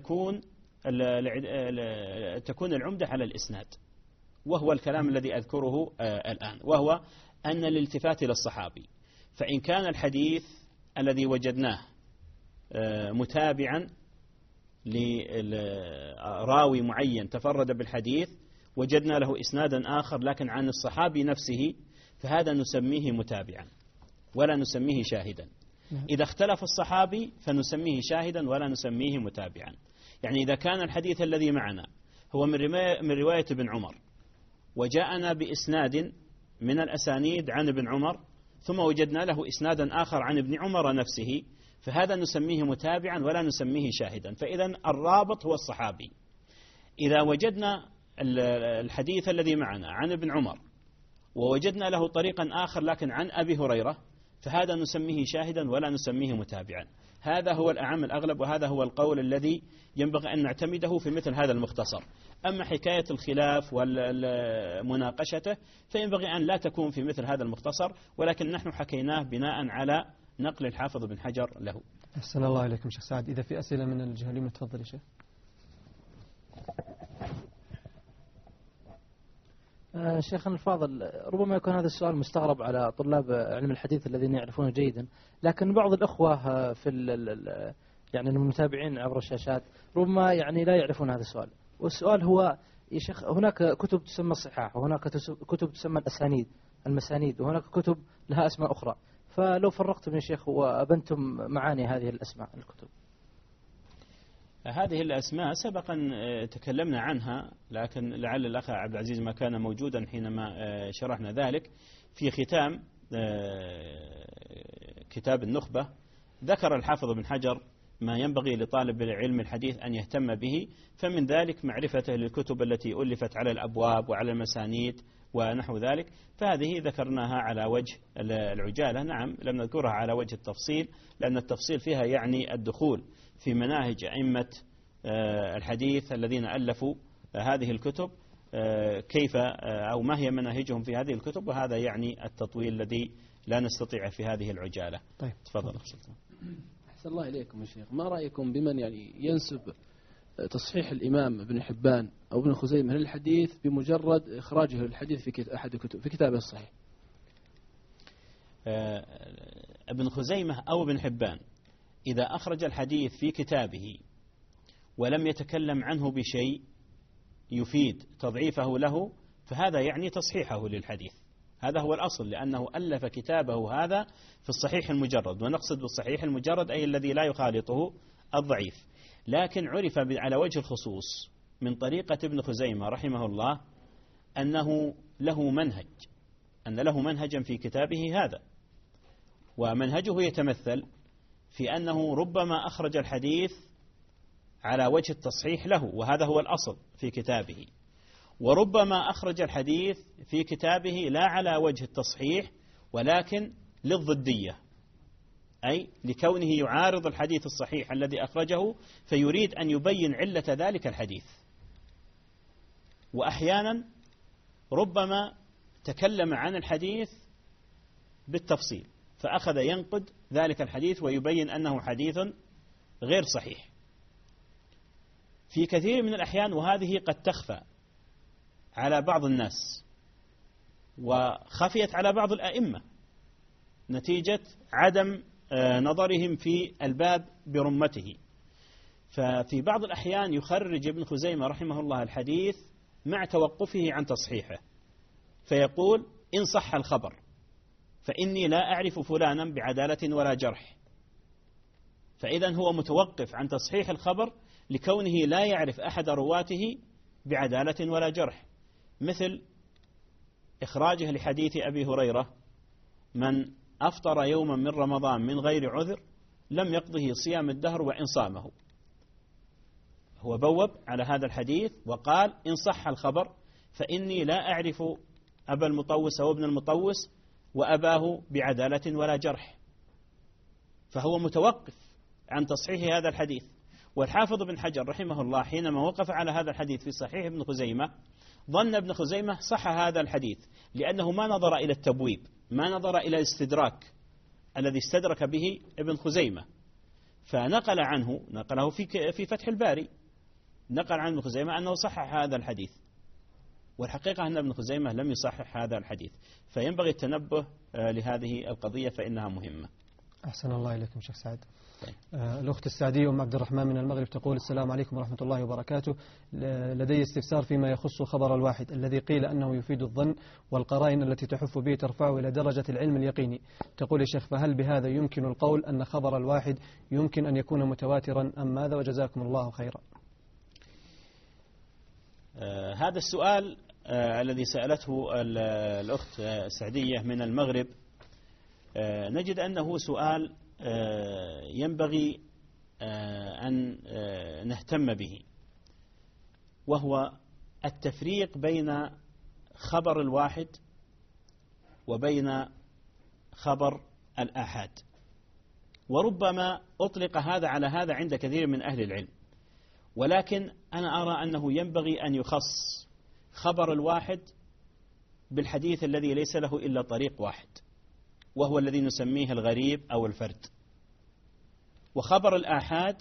تكون العمدة على الإسناد، وهو الكلام الذي أذكره الآن، وهو أن الالتفات إلى الصحابي، فإن كان الحديث الذي وجدناه متابعا لراوي معين تفرد بالحديث وجدنا له إسنادا آخر لكن عن الصحابي نفسه، فهذا نسميه متابعا ولا نسميه شاهدا. إذا اختلف الصحابي فنسميه شاهدا ولا نسميه متابعا. يعني إذا كان الحديث الذي معنا هو من رواية ابن عمر وجاءنا بإسناد من الأسانيد عن ابن عمر ثم وجدنا له إسنادا آخر عن ابن عمر نفسه، فهذا نسميه متابعا ولا نسميه شاهدا. فإذا الرابط هو الصحابي. إذا وجدنا الحديث الذي معنا عن ابن عمر ووجدنا له طريقا آخر لكن عن أبي هريرة، فهذا نسميه شاهدا ولا نسميه متابعا. هذا هو الأعم الأغلب، وهذا هو القول الذي ينبغي أن نعتمده في مثل هذا المختصر. أما حكاية الخلاف ومناقشته فينبغي أن لا تكون في مثل هذا المختصر، ولكن نحن حكيناه بناء على نقل الحافظ بن حجر له. أحسن الله إليكم شيخ سعد. إذا في أسئلة من الجهة اليمنى تفضل يا شيخ. شيخنا الفاضل، ربما يكون هذا السؤال مستغرب على طلاب علم الحديث الذين يعرفونه جيدا، لكن بعض الأخوة في يعني المتابعين عبر الشاشات ربما يعني لا يعرفون هذا السؤال. والسؤال هو يا شيخ، هناك كتب تسمى الصحاح، وهناك كتب تسمى الأسانيد المسانيد، وهناك كتب لها أسماء أخرى، فلو فرقتم يا شيخ وأبنتم معاني هذه الأسماء الكتب. هذه الأسماء سبقا تكلمنا عنها، لكن لعل الأخ عبد العزيز ما كان موجودا حينما شرحنا ذلك. في ختام كتاب النخبة ذكر الحافظ بن حجر ما ينبغي لطالب علم الحديث أن يهتم به، فمن ذلك معرفته للكتب التي ألفت على الأبواب وعلى المسانيد ونحو ذلك، فهذه ذكرناها على وجه العجالة. نعم لم نذكرها على وجه التفصيل، لأن التفصيل فيها يعني الدخول في مناهج أئمة الحديث الذين ألفوا هذه الكتب، كيف أو ما هي مناهجهم في هذه الكتب، وهذا يعني التطويل الذي لا نستطيع في هذه العجالة. طيب تفضل. أحسن الله إليكم يا شيخ، ما رأيكم بمن يعني ينسب تصحيح الإمام ابن حبان أو ابن خزيمة للحديث بمجرد إخراجه للحديث في أحد الكتب في كتابه الصحيح؟ ابن خزيمة أو ابن حبان إذا أخرج الحديث في كتابه ولم يتكلم عنه بشيء يفيد تضعيفه له، فهذا يعني تصحيحه للحديث. هذا هو الأصل، لأنه ألف كتابه هذا في الصحيح المجرد، ونقصد بالصحيح المجرد أي الذي لا يخالطه الضعيف. لكن عرف على وجه الخصوص من طريقة ابن خزيمة رحمه الله أنه له منهج، أن له منهجا في كتابه هذا، ومنهجه يتمثل في أنه ربما أخرج الحديث على وجه التصحيح له، وهذا هو الأصل في كتابه، وربما أخرج الحديث في كتابه لا على وجه التصحيح ولكن للضدية، أي لكونه يعارض الحديث الصحيح الذي أخرجه فيريد أن يبين علة ذلك الحديث. وأحيانا ربما تكلم عن الحديث بالتفصيل فأخذ ينقد ذلك الحديث ويبين أنه حديث غير صحيح. في كثير من الأحيان، وهذه قد تخفى على بعض الناس وخفيت على بعض الأئمة نتيجة عدم نظرهم في الباب برمته، ففي بعض الأحيان يخرج ابن خزيمة رحمه الله الحديث مع توقفه عن تصحيحه، فيقول إن صح الخبر فإني لا أعرف فلانا بعدالة ولا جرح، فإذا هو متوقف عن تصحيح الخبر لكونه لا يعرف أحد رواته بعدالة ولا جرح، مثل إخراجه لحديث أبي هريرة من أفطر يوما من رمضان من غير عذر لم يقضه صيام الدهر وإن صامه. هو بوب على هذا الحديث وقال إن صح الخبر فإني لا أعرف أبا المطوس أو ابن المطوس وأباه بعدالة ولا جرح، فهو متوقف عن تصحيح هذا الحديث. والحافظ بن حجر رحمه الله حينما وقف على هذا الحديث في صحيح ابن خزيمة ظن ابن خزيمة صح هذا الحديث، لأنه ما نظر إلى التبويب، ما نظر إلى الاستدراك الذي استدرك به ابن خزيمة، فنقل عنه، نقله في فتح الباري، نقل عن ابن خزيمة أنه صحح هذا الحديث، والحقيقة أن ابن خزيمة لم يصحح هذا الحديث، فينبغي التنبه لهذه القضية فإنها مهمة. أحسن الله إليكم شيخ سعد. الأخت السعدية أم عبد الرحمن من المغرب تقول: السلام عليكم ورحمة الله وبركاته، لدي استفسار فيما يخص خبر الواحد الذي قيل أنه يفيد الظن والقرائن التي تحف به ترفعه إلى درجة العلم اليقيني. تقول يا شيخ: فهل بهذا يمكن القول أن خبر الواحد يمكن أن يكون متواترا أم ماذا؟ وجزاكم الله خيرا. هذا السؤال الذي سألته الأخت السعدية من المغرب نجد أنه سؤال ينبغي أن نهتم به، وهو التفريق بين خبر الواحد وبين خبر الآحاد. وربما أطلق هذا على هذا عند كثير من أهل العلم، ولكن أنا أرى أنه ينبغي أن يخص خبر الواحد بالحديث الذي ليس له إلا طريق واحد، وهو الذي نسميه الغريب أو الفرد. وخبر الآحاد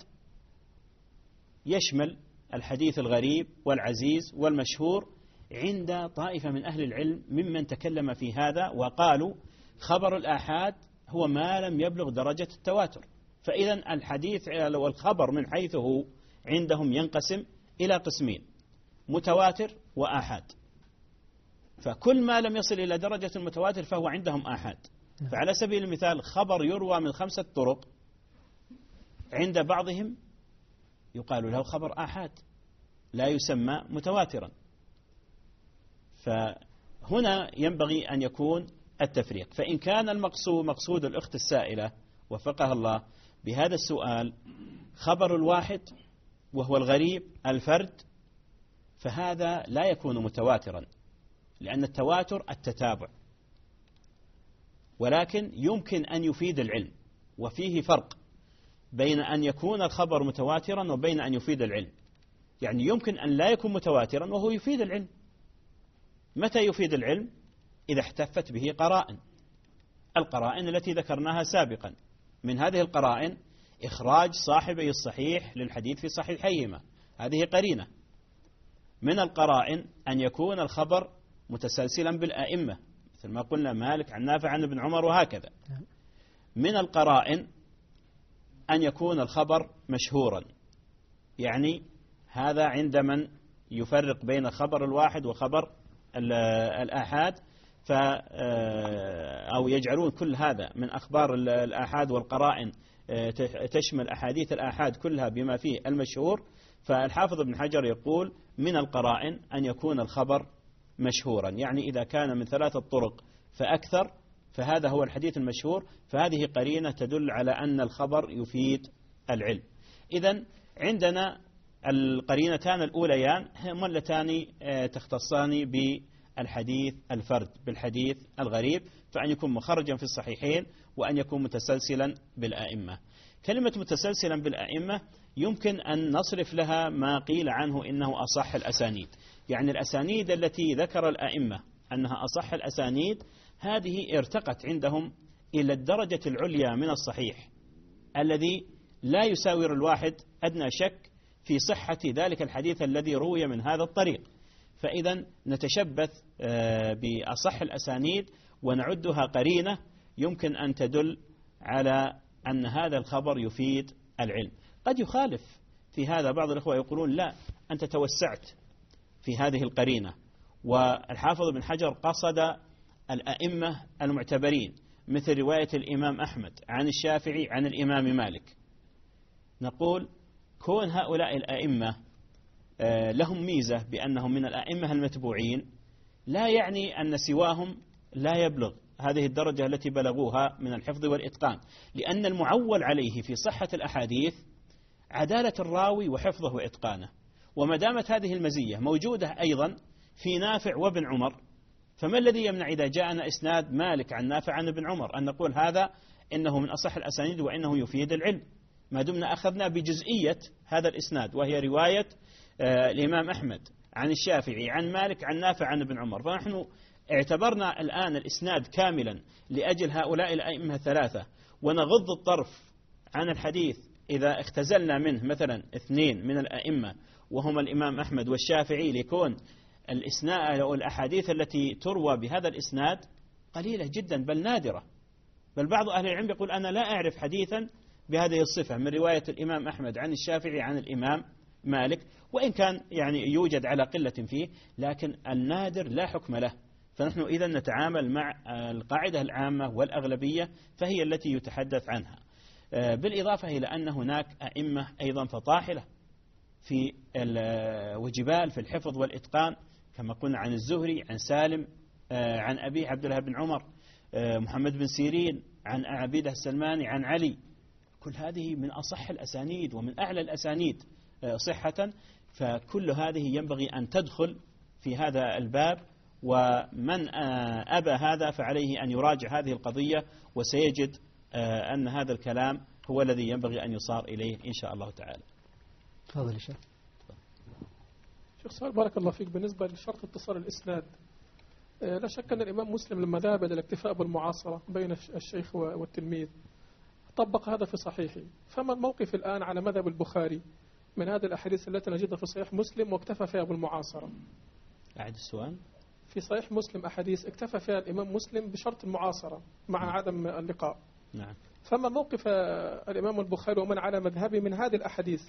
يشمل الحديث الغريب والعزيز والمشهور عند طائفة من أهل العلم ممن تكلم في هذا وقالوا خبر الآحاد هو ما لم يبلغ درجة التواتر. فإذا الحديث أو الخبر من حيث هو عندهم ينقسم إلى قسمين: متواتر وآحاد. فكل ما لم يصل إلى درجة المتواتر فهو عندهم آحاد. فعلى سبيل المثال خبر يروى من 5 طرق عند بعضهم يقال له خبر آحاد لا يسمى متواترا. فهنا ينبغي أن يكون التفريق. فإن كان مقصود الأخت السائلة وفقها الله بهذا السؤال خبر الواحد وهو الغريب الفرد، فهذا لا يكون متواترا، لأن التواتر التتابع، ولكن يمكن أن يفيد العلم. وفيه فرق بين أن يكون الخبر متواترا وبين أن يفيد العلم. يعني يمكن أن لا يكون متواترا وهو يفيد العلم. متى يفيد العلم؟ إذا احتفت به قرائن، القرائن التي ذكرناها سابقا. من هذه القرائن إخراج صاحبي الصحيح للحديث في صحيحيهما، هذه قرينة. من القرائن أن يكون الخبر متسلسلا بالأئمة، مثل ما قلنا مالك عن نافع عن ابن عمر وهكذا. من القرائن أن يكون الخبر مشهورا، يعني هذا عند من يفرق بين خبر الواحد وخبر الآحاد، أو يجعلون كل هذا من أخبار الآحاد والقرائن تشمل أحاديث الآحاد كلها بما فيه المشهور. فالحافظ ابن حجر يقول من القرائن أن يكون الخبر مشهورا، يعني إذا كان من 3 طرق فأكثر فهذا هو الحديث المشهور. فهذه قرينة تدل على أن الخبر يفيد العلم. إذن عندنا القرينتان الأوليان هما اللتان تختصان بالحديث الفرد بالحديث الغريب، فأن يكون مخرجا في الصحيحين وأن يكون متسلسلا بالأئمة. كلمة متسلسلا بالأئمة يمكن أن نصرف لها ما قيل عنه إنه أصح الأسانيد، يعني الأسانيد التي ذكر الأئمة أنها أصح الأسانيد هذه ارتقت عندهم إلى الدرجة العليا من الصحيح الذي لا يساور الواحد أدنى شك في صحة ذلك الحديث الذي روي من هذا الطريق. فإذا نتشبث بأصح الأسانيد ونعدها قرينة يمكن أن تدل على أن هذا الخبر يفيد العلم. قد يخالف في هذا بعض الأخوة يقولون لا أنت توسعت في هذه القرينة. والحافظ بن حجر قصد الأئمة المعتبرين مثل رواية الإمام أحمد عن الشافعي عن الإمام مالك. نقول كون هؤلاء الأئمة لهم ميزة بأنهم من الأئمة المتبوعين لا يعني أن سواهم لا يبلغ هذه الدرجة التي بلغوها من الحفظ والإتقان، لأن المعول عليه في صحة الأحاديث عدالة الراوي وحفظه وإتقانه. وما دامت هذه المزية موجودة أيضا في نافع وابن عمر، فما الذي يمنع إذا جاءنا إسناد مالك عن نافع عن ابن عمر أن نقول هذا إنه من أصح الأسانيد وإنه يفيد العلم، ما دمنا أخذنا بجزئية هذا الإسناد وهي رواية الإمام أحمد عن الشافعي عن مالك عن نافع عن ابن عمر. فنحن اعتبرنا الآن الإسناد كاملا لأجل هؤلاء الأئمة 3 ونغض الطرف عن الحديث إذا اختزلنا منه مثلا 2 من الأئمة وهما الإمام أحمد والشافعي، ليكون الإسناد أو الأحاديث التي تروى بهذا الإسناد قليلة جدا بل نادرة. بل بعض أهل العلم يقول أنا لا أعرف حديثا بهذه الصفة من رواية الإمام أحمد عن الشافعي عن الإمام مالك، وإن كان يعني يوجد على قلة فيه، لكن النادر لا حكم له. فنحن إذا نتعامل مع القاعدة العامة والأغلبية، فهي التي يتحدث عنها. بالإضافة إلى أن هناك أئمة أيضا فطاحلة في وجبال في الحفظ والإتقان، كما قلنا عن الزهري، عن سالم، عن أبي عبد الله بن عمر، محمد بن سيرين، عن عبيدة السلماني، عن علي. كل هذه من أصح الأسانيد ومن أعلى الأسانيد صحة، فكل هذه ينبغي أن تدخل في هذا الباب، ومن أبى هذا فعليه أن يراجع هذه القضية، وسيجد أن هذا الكلام هو الذي ينبغي أن يصار إليه إن شاء الله تعالى. تفضل يا شيخ. شيخ سؤال بارك الله فيك، بالنسبة لشرط اتصال الإسناد، لا شك أن الإمام مسلم لما ذهب إلى الاكتفاء بالمعاصرة بين الشيخ والتلميذ طبق هذا في صحيحه، فما الموقف الآن على مذهب البخاري من هذه الأحاديث التي نجدها في صحيح مسلم واكتفى فيها بالمعاصرة؟ أعد السؤال. في صحيح مسلم أحاديث اكتفى فيها الإمام مسلم بشرط المعاصرة مع عدم اللقاء. نعم. فما موقف الإمام البخاري ومن على مذهبه من هذه الأحاديث؟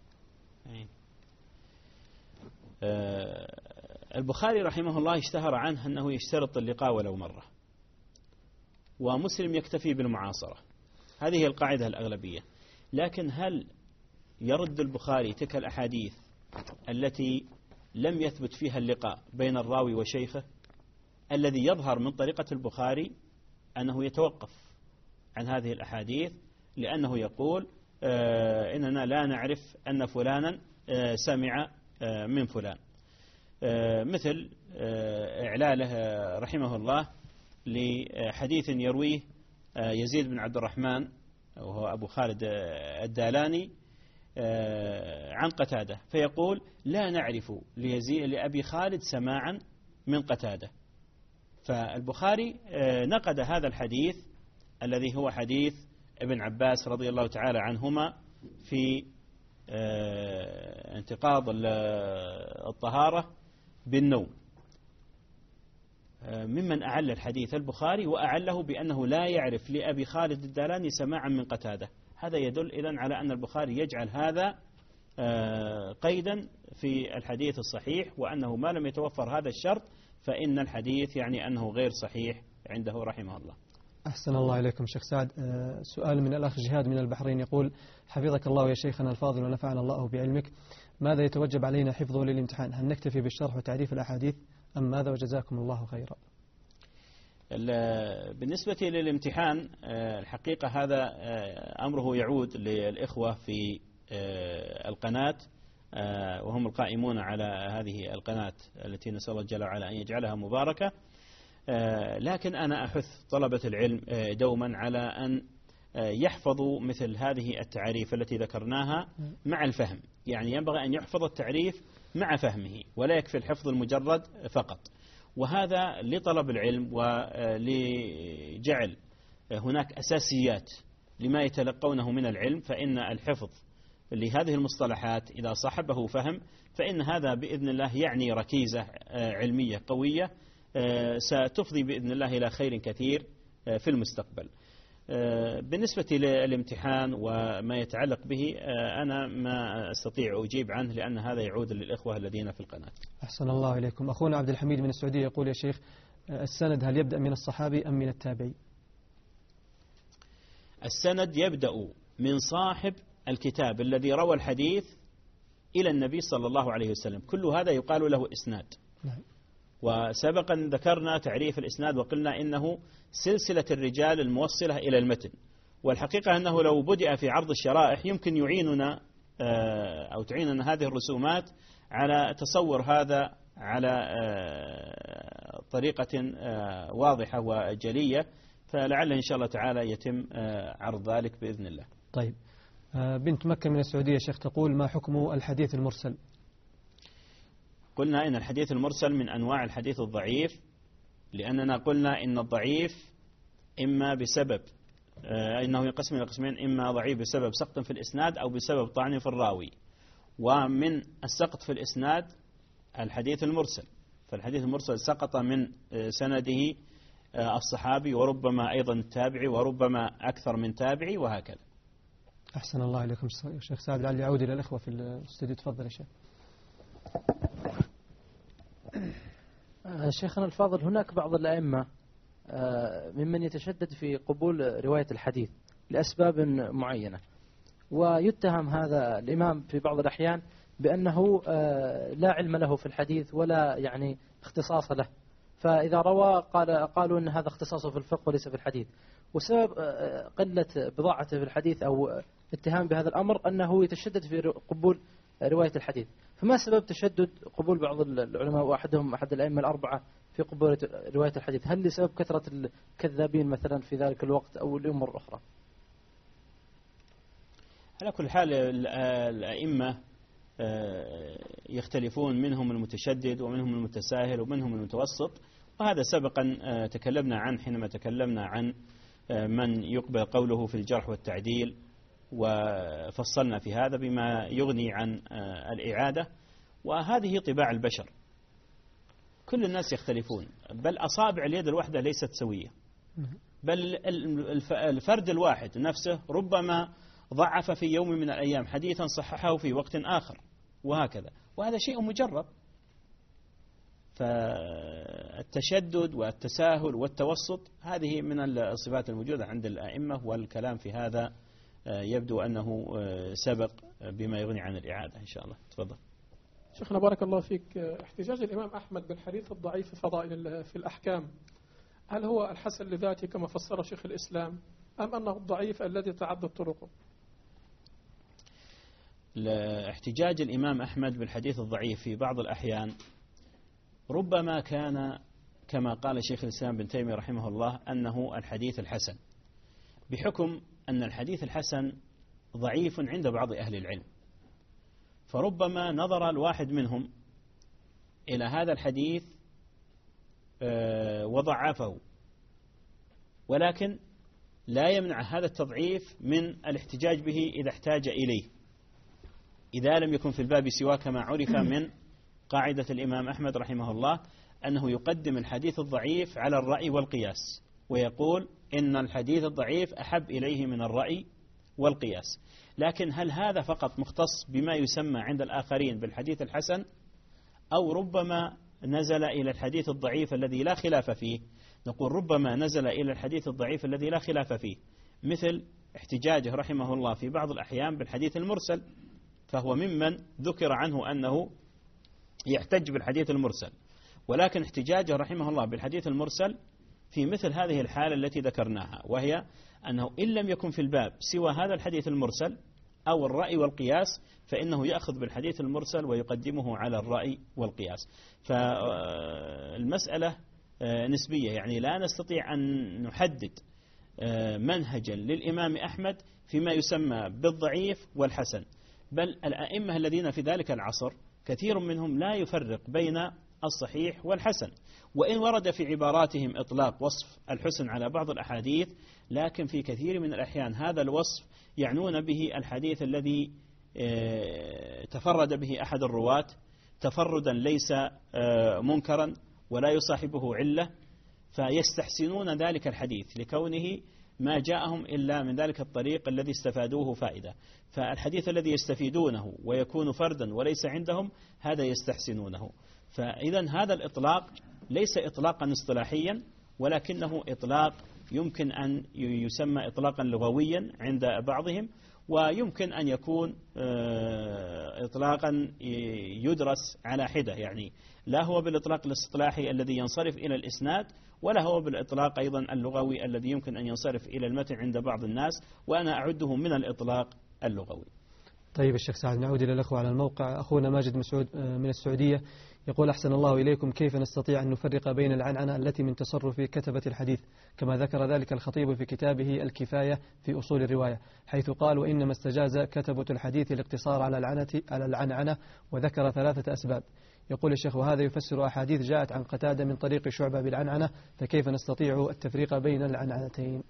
البخاري رحمه الله اشتهر عنه أنه يشترط اللقاء ولو مرة، ومسلم يكتفي بالمعاصرة. هذه هي القاعدة الأغلبية. لكن هل يرد البخاري تلك الأحاديث التي لم يثبت فيها اللقاء بين الراوي وشيخه؟ الذي يظهر من طريقة البخاري أنه يتوقف عن هذه الأحاديث، لأنه يقول إننا لا نعرف أن فلانا سمع من فلان، مثل إعلاله رحمه الله لحديث يرويه يزيد بن عبد الرحمن وهو أبو خالد الدالاني عن قتادة، فيقول لا نعرف لأبي خالد سماعا من قتادة. فالبخاري نقد هذا الحديث الذي هو حديث ابن عباس رضي الله تعالى عنهما في انتقاض الطهارة بالنوم، ممن أعل الحديث البخاري وأعله بأنه لا يعرف لأبي خالد الدالاني سماعا من قتادة. هذا يدل إذن على أن البخاري يجعل هذا قيدا في الحديث الصحيح، وأنه ما لم يتوفر هذا الشرط فإن الحديث يعني أنه غير صحيح عنده رحمه الله. أحسن الله إليكم شيخ سعد. سؤال من الأخ جهاد من البحرين يقول: حفظك الله يا شيخنا الفاضل ونفعنا الله بعلمك، ماذا يتوجب علينا حفظه للامتحان؟ هل نكتفي بالشرح وتعريف الأحاديث أم ماذا؟ وجزاكم الله خيرا. بالنسبة للامتحان الحقيقة هذا أمره يعود للإخوة في القناة وهم القائمون على هذه القناة التي نسأل الله جل وعلا أن يجعلها مباركة. لكن أنا أحث طلبة العلم دوما على أن يحفظوا مثل هذه التعريف التي ذكرناها مع الفهم، يعني ينبغي أن يحفظ التعريف مع فهمه ولا يكفي الحفظ المجرد فقط. وهذا لطلب العلم ولجعل هناك أساسيات لما يتلقونه من العلم، فإن الحفظ لهذه المصطلحات إذا صاحبه فهم فإن هذا بإذن الله يعني ركيزة علمية قوية ستفضي بإذن الله إلى خير كثير في المستقبل. بالنسبة للامتحان وما يتعلق به أنا ما أستطيع أجيب عنه لأن هذا يعود للإخوة الذين في القناة. أحسن الله إليكم. أخونا عبد الحميد من السعودية يقول: يا شيخ، السند هل يبدأ من الصحابي أم من التابعي؟ السند يبدأ من صاحب الكتاب الذي روى الحديث إلى النبي صلى الله عليه وسلم، كل هذا يقال له إسناد. نعم. وسبقا ذكرنا تعريف الإسناد وقلنا إنه سلسلة الرجال الموصلة إلى المتن، والحقيقة أنه لو بدأ في عرض الشرائح يمكن يعيننا أو تعيننا هذه الرسومات على تصور هذا على طريقة واضحة وجلية، فلعل إن شاء الله تعالى يتم عرض ذلك بإذن الله. طيب، بنت مكة من السعودية شيخ تقول: ما حكم الحديث المرسل؟ قلنا إن الحديث المرسل من أنواع الحديث الضعيف، لأننا قلنا إن الضعيف إما بسبب إنه ينقسم إلى قسمين: إما ضعيف بسبب سقط في الإسناد أو بسبب طعن في الراوي. ومن السقط في الإسناد الحديث المرسل، فالحديث المرسل سقط من سنده الصحابي وربما أيضا التابعي وربما أكثر من تابعي وهكذا. أحسن الله إليكم شيخ سعد. لعلي يعود إلى الأخوة في الاستوديو. تفضل يا شيخ. شيخنا الفاضل، هناك بعض الأئمة ممن يتشدد في قبول رواية الحديث لأسباب معينة، ويتهم هذا الإمام في بعض الأحيان بأنه لا علم له في الحديث ولا يعني اختصاص له، فإذا روى قالوا أن هذا اختصاصه في الفقه وليس في الحديث. وسبب قلة بضاعته في الحديث أو اتهام بهذا الأمر أنه يتشدد في قبول رواية الحديث. فما سبب تشدد قبول بعض العلماء وأحدهم أحد الأئمة الأربعة في قبول رواية الحديث؟ هل لسبب كثرة الكذابين مثلا في ذلك الوقت أو الأمور الأخرى؟ على كل حال الأئمة يختلفون، منهم المتشدد ومنهم المتساهل ومنهم المتوسط، وهذا سبقا تكلمنا عنه حينما تكلمنا عن من يقبل قوله في الجرح والتعديل، وفصلنا في هذا بما يغني عن الإعادة. وهذه طباع البشر، كل الناس يختلفون، بل أصابع اليد الواحدة ليست سوية، بل الفرد الواحد نفسه ربما ضعف في يوم من الأيام حديثا صححه في وقت آخر وهكذا، وهذا شيء مجرب. فالتشدد والتساهل والتوسط هذه من الصفات الموجودة عند الأئمة، والكلام في هذا يبدو أنه سبق بما يغني عن الإعادة إن شاء الله. تفضل شيخنا بارك الله فيك. احتجاج الإمام أحمد بالحديث الضعيف في فضائل في الأحكام، هل هو الحسن لذاته كما فسر شيخ الإسلام، أم أنه الضعيف الذي تعدد طرقه؟ احتجاج الإمام أحمد بالحديث الضعيف في بعض الأحيان ربما كان كما قال شيخ الإسلام بن تيمية رحمه الله أنه الحديث الحسن، بحكم أن الحديث الحسن ضعيف عند بعض أهل العلم، فربما نظر الواحد منهم إلى هذا الحديث وضعفه، ولكن لا يمنع هذا التضعيف من الاحتجاج به إذا احتاج إليه، إذا لم يكن في الباب سوى كما عرف من قاعدة الإمام أحمد رحمه الله أنه يقدم الحديث الضعيف على الرأي والقياس، ويقول إن الحديث الضعيف أحب إليه من الرأي والقياس. لكن هل هذا فقط مختص بما يسمى عند الآخرين بالحديث الحسن، أو ربما نزل إلى الحديث الضعيف الذي لا خلاف فيه؟ نقول ربما نزل إلى الحديث الضعيف الذي لا خلاف فيه، مثل احتجاجه رحمه الله في بعض الأحيان بالحديث المرسل، فهو ممن ذكر عنه أنه يحتج بالحديث المرسل، ولكن احتجاجه رحمه الله بالحديث المرسل في مثل هذه الحالة التي ذكرناها، وهي أنه إن لم يكن في الباب سوى هذا الحديث المرسل أو الرأي والقياس فإنه يأخذ بالحديث المرسل ويقدمه على الرأي والقياس. فالمسألة نسبية، يعني لا نستطيع أن نحدد منهجا للإمام أحمد فيما يسمى بالضعيف والحسن، بل الأئمة الذين في ذلك العصر كثير منهم لا يفرق بين الصحيح والحسن، وإن ورد في عباراتهم إطلاق وصف الحسن على بعض الأحاديث، لكن في كثير من الأحيان هذا الوصف يعنون به الحديث الذي تفرد به أحد الرواة تفردا ليس منكرا ولا يصاحبه علة، فيستحسنون ذلك الحديث لكونه ما جاءهم إلا من ذلك الطريق الذي استفادوه فائدة، فالحديث الذي يستفيدونه ويكون فردا وليس عندهم هذا يستحسنونه. فإذا هذا الإطلاق ليس إطلاقا اصطلاحيا، ولكنه إطلاق يمكن أن يسمى إطلاقا لغويا عند بعضهم، ويمكن أن يكون إطلاقا يدرس على حدة، يعني لا هو بالإطلاق الاصطلاحي الذي ينصرف إلى الإسناد، ولا هو بالإطلاق أيضا اللغوي الذي يمكن أن ينصرف إلى المتن عند بعض الناس، وأنا أعده من الإطلاق اللغوي. طيب الشيخ سعد، نعود إلى الأخوة على الموقع. أخونا ماجد مسعود من السعودية يقول: أحسن الله إليكم، كيف نستطيع أن نفرق بين العنعنة التي من تصرف كتبة الحديث كما ذكر ذلك الخطيب في كتابه الكفاية في أصول الرواية، حيث قال: وإنما استجاز كتبة الحديث الاقتصار على العنعنة، وذكر 3 أسباب. يقول الشيخ: وهذا يفسر أحاديث جاءت عن قتادة من طريق شعبة بالعنعنة، فكيف نستطيع التفريق بين العنعنتين؟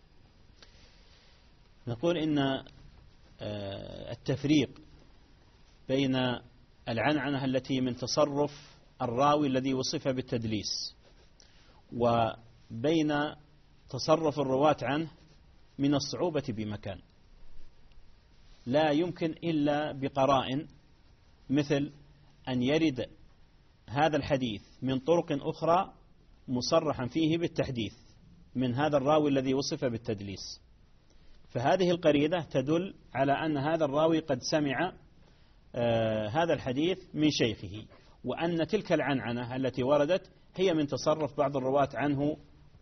نقول إن التفريق بين العنعنة التي من تصرف الراوي الذي وصف بالتدليس، بين تصرف الرواة عنه من الصعوبة بمكان، لا يمكن إلا بقرائن، مثل أن يرد هذا الحديث من طرق أخرى مصرحا فيه بالتحديث من هذا الراوي الذي وصف بالتدليس، فهذه القرينة تدل على أن هذا الراوي قد سمع هذا الحديث من شيخه، وأن تلك العنعنة التي وردت هي من تصرف بعض الرواة عنه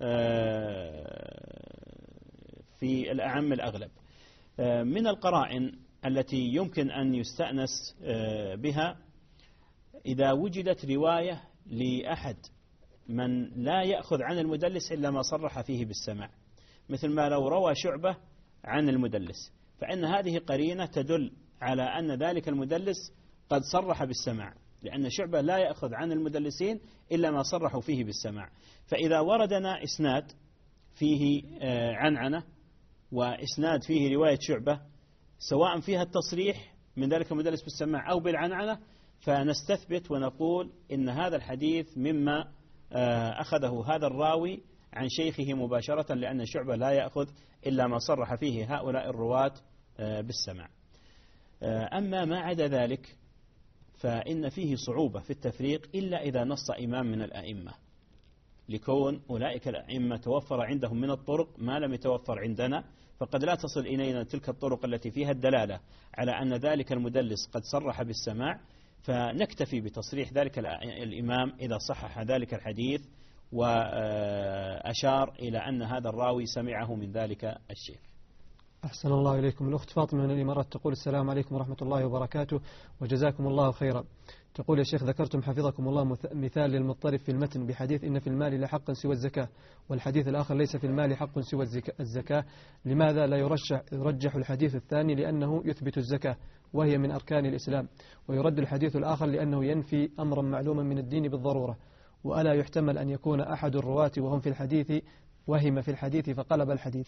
في الأعم الأغلب. من القرائن التي يمكن أن يستأنس بها إذا وجدت رواية لأحد من لا يأخذ عن المدلس إلا ما صرح فيه بالسماع، مثل ما لو روى شعبة عن المدلس، فإن هذه قرينة تدل على أن ذلك المدلس قد صرح بالسماع، لأن شعبة لا يأخذ عن المدلسين إلا ما صرحوا فيه بالسماع. فإذا وردنا إسناد فيه عنعنة وإسناد فيه رواية شعبة، سواء فيها التصريح من ذلك المدلس بالسماع أو بالعنعنة، فنستثبت ونقول إن هذا الحديث مما أخذه هذا الراوي عن شيخه مباشرة، لأن شعبة لا يأخذ إلا ما صرح فيه هؤلاء الرواة بالسماع. أما ما عدا ذلك فإن فيه صعوبة في التفريق إلا إذا نص إمام من الأئمة، لكون أولئك الأئمة توفر عندهم من الطرق ما لم يتوفر عندنا، فقد لا تصل إلينا تلك الطرق التي فيها الدلالة على أن ذلك المدلس قد صرح بالسماع، فنكتفي بتصريح ذلك الإمام إذا صحح ذلك الحديث وأشار إلى أن هذا الراوي سمعه من ذلك الشيخ. أحسن الله إليكم. الأخت فاطمة من الإمارات تقول: السلام عليكم ورحمة الله وبركاته وجزاكم الله خيرا. تقول: يا شيخ، ذكرتم حفظكم الله مثال للمضطرب في المتن بحديث إن في المال لحقا سوى الزكاة، والحديث الآخر ليس في المال حق سوى الزكاة، لماذا لا يرجح الحديث الثاني لأنه يثبت الزكاة وهي من أركان الإسلام، ويرد الحديث الآخر لأنه ينفي أمرا معلوما من الدين بالضرورة؟ وألا يحتمل أن يكون أحد الرواة وهم في الحديث وهم في الحديث فقلب الحديث؟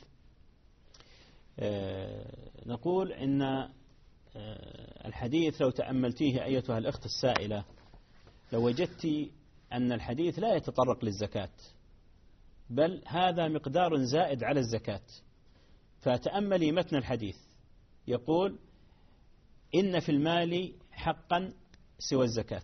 نقول إن الحديث لو تأملتيه أيتها الأخت السائلة لوجدت أن الحديث لا يتطرق للزكاة، بل هذا مقدار زائد على الزكاة. فتأملي متن الحديث، يقول: إن في المال حقا سوى الزكاة،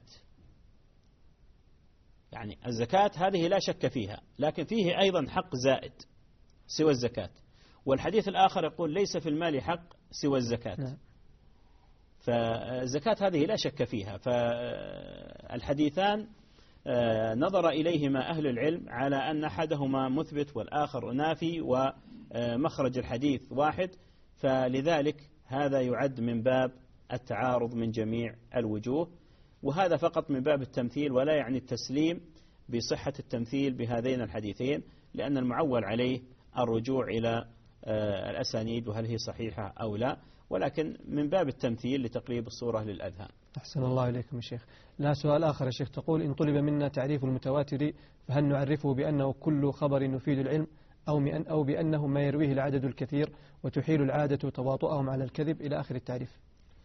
يعني الزكاة هذه لا شك فيها، لكن فيه أيضا حق زائد سوى الزكاة. والحديث الآخر يقول: ليس في المال حق سوى الزكاة. فالزكاة هذه لا شك فيها. فالحديثان نظر إليهما أهل العلم على أن أحدهما مثبت والآخر نافي، ومخرج الحديث واحد، فلذلك هذا يعد من باب التعارض من جميع الوجوه، وهذا فقط من باب التمثيل، ولا يعني التسليم بصحة التمثيل بهذين الحديثين، لأن المعول عليه الرجوع إلى الأسانيد وهل هي صحيحة أو لا، ولكن من باب التمثيل لتقريب الصورة للأذهان. أحسن الله إليكم يا شيخ. لا سؤال آخر يا شيخ، تقول: إن طلب منا تعريف المتواتر فهل نعرفه بأنه كل خبر يفيد العلم، أو بأنه ما يرويه العدد الكثير وتحيل العادة تواطؤهم على الكذب، إلى آخر التعريف؟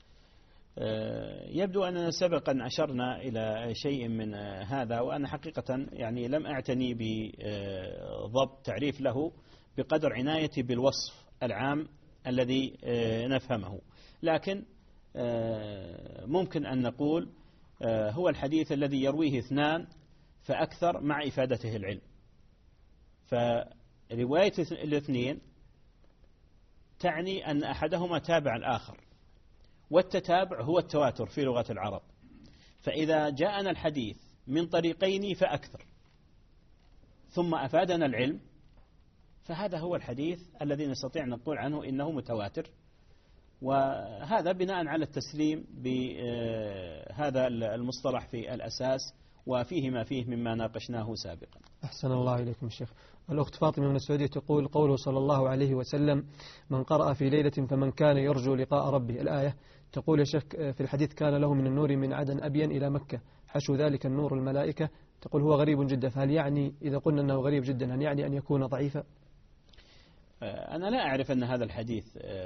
يبدو أننا سبقا أشرنا إلى شيء من هذا، وأنا حقيقة يعني لم أعتني بضبط تعريف له بقدر عنايتي بالوصف العام الذي نفهمه، لكن ممكن أن نقول هو الحديث الذي يرويه اثنان فأكثر مع إفادته العلم. فرواية الاثنين تعني أن أحدهما تابع الآخر، والتتابع هو التواتر في لغة العرب. فإذا جاءنا الحديث من طريقين فأكثر ثم أفادنا العلم، فهذا هو الحديث الذي نستطيع أن نقول عنه إنه متواتر، وهذا بناء على التسليم بهذا المصطلح في الأساس، وفيه ما فيه مما ناقشناه سابقا. أحسن الله إليكم الشيخ. الأخت فاطمة من السعودية تقول: قوله صلى الله عليه وسلم: من قرأ في ليلة فمن كان يرجو لقاء ربه، الآية. تقول يا شيخ: في الحديث كان له من النور من عدن أبين إلى مكة حشو ذلك النور الملائكة. تقول: هو غريب جدا، فهل يعني إذا قلنا أنه غريب جدا هل يعني أن يكون ضعيفا؟ أنا لا أعرف أن هذا الحديث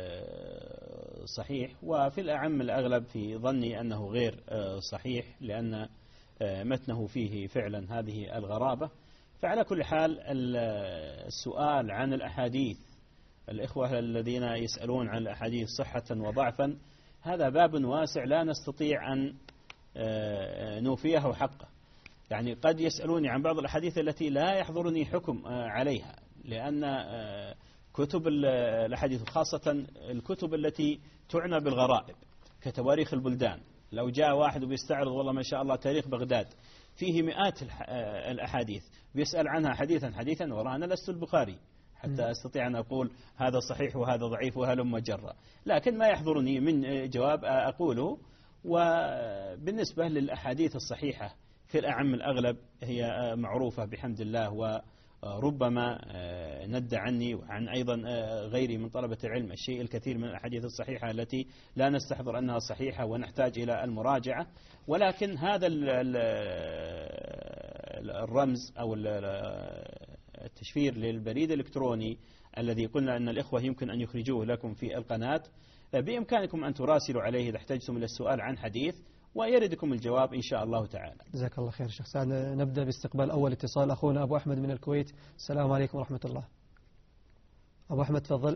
صحيح، وفي الأعم الأغلب في ظني أنه غير صحيح، لأن متنه فيه فعلا هذه الغرابة. فعلى كل حال السؤال عن الأحاديث، الإخوة الذين يسألون عن الأحاديث صحة وضعفا، هذا باب واسع لا نستطيع أن نوفيه حقه. يعني قد يسألوني عن بعض الأحاديث التي لا يحضرني حكم عليها، لأن كتب الأحاديث خاصة الكتب التي تعنى بالغرائب كتواريخ البلدان، لو جاء واحد وبيستعرض والله ما شاء الله تاريخ بغداد فيه مئات الأحاديث، بيسأل عنها حديثا حديثا، وأنا لست البخاري حتى أستطيع أن أقول هذا صحيح وهذا ضعيف وهلم جرا، لكن ما يحضرني من جواب أقوله. وبالنسبة للأحاديث الصحيحة في الأعم الأغلب هي معروفة بحمد الله، وربما ند عني وعن أيضا غيري من طلبة العلم الشيء الكثير من الأحاديث الصحيحة التي لا نستحضر أنها صحيحة ونحتاج إلى المراجعة. ولكن هذا الرمز أو التشفير للبريد الإلكتروني الذي قلنا أن الإخوة يمكن أن يخرجوه لكم في القناة، بإمكانكم أن تراسلوا عليه إذا احتجتم إلى السؤال عن حديث ويردكم الجواب إن شاء الله تعالى. جزاك الله خير شيخ سعد. نبدأ باستقبال أول اتصال، أخونا أبو أحمد من الكويت. السلام عليكم ورحمة الله. أبو أحمد تفضل.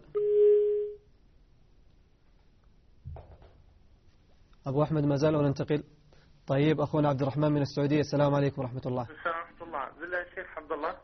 أبو أحمد ما زال وننتقل. طيب أخونا عبد الرحمن من السعودية. السلام عليكم ورحمة الله. السلام ورحمة الله. بالله يا شيخ عبد الله.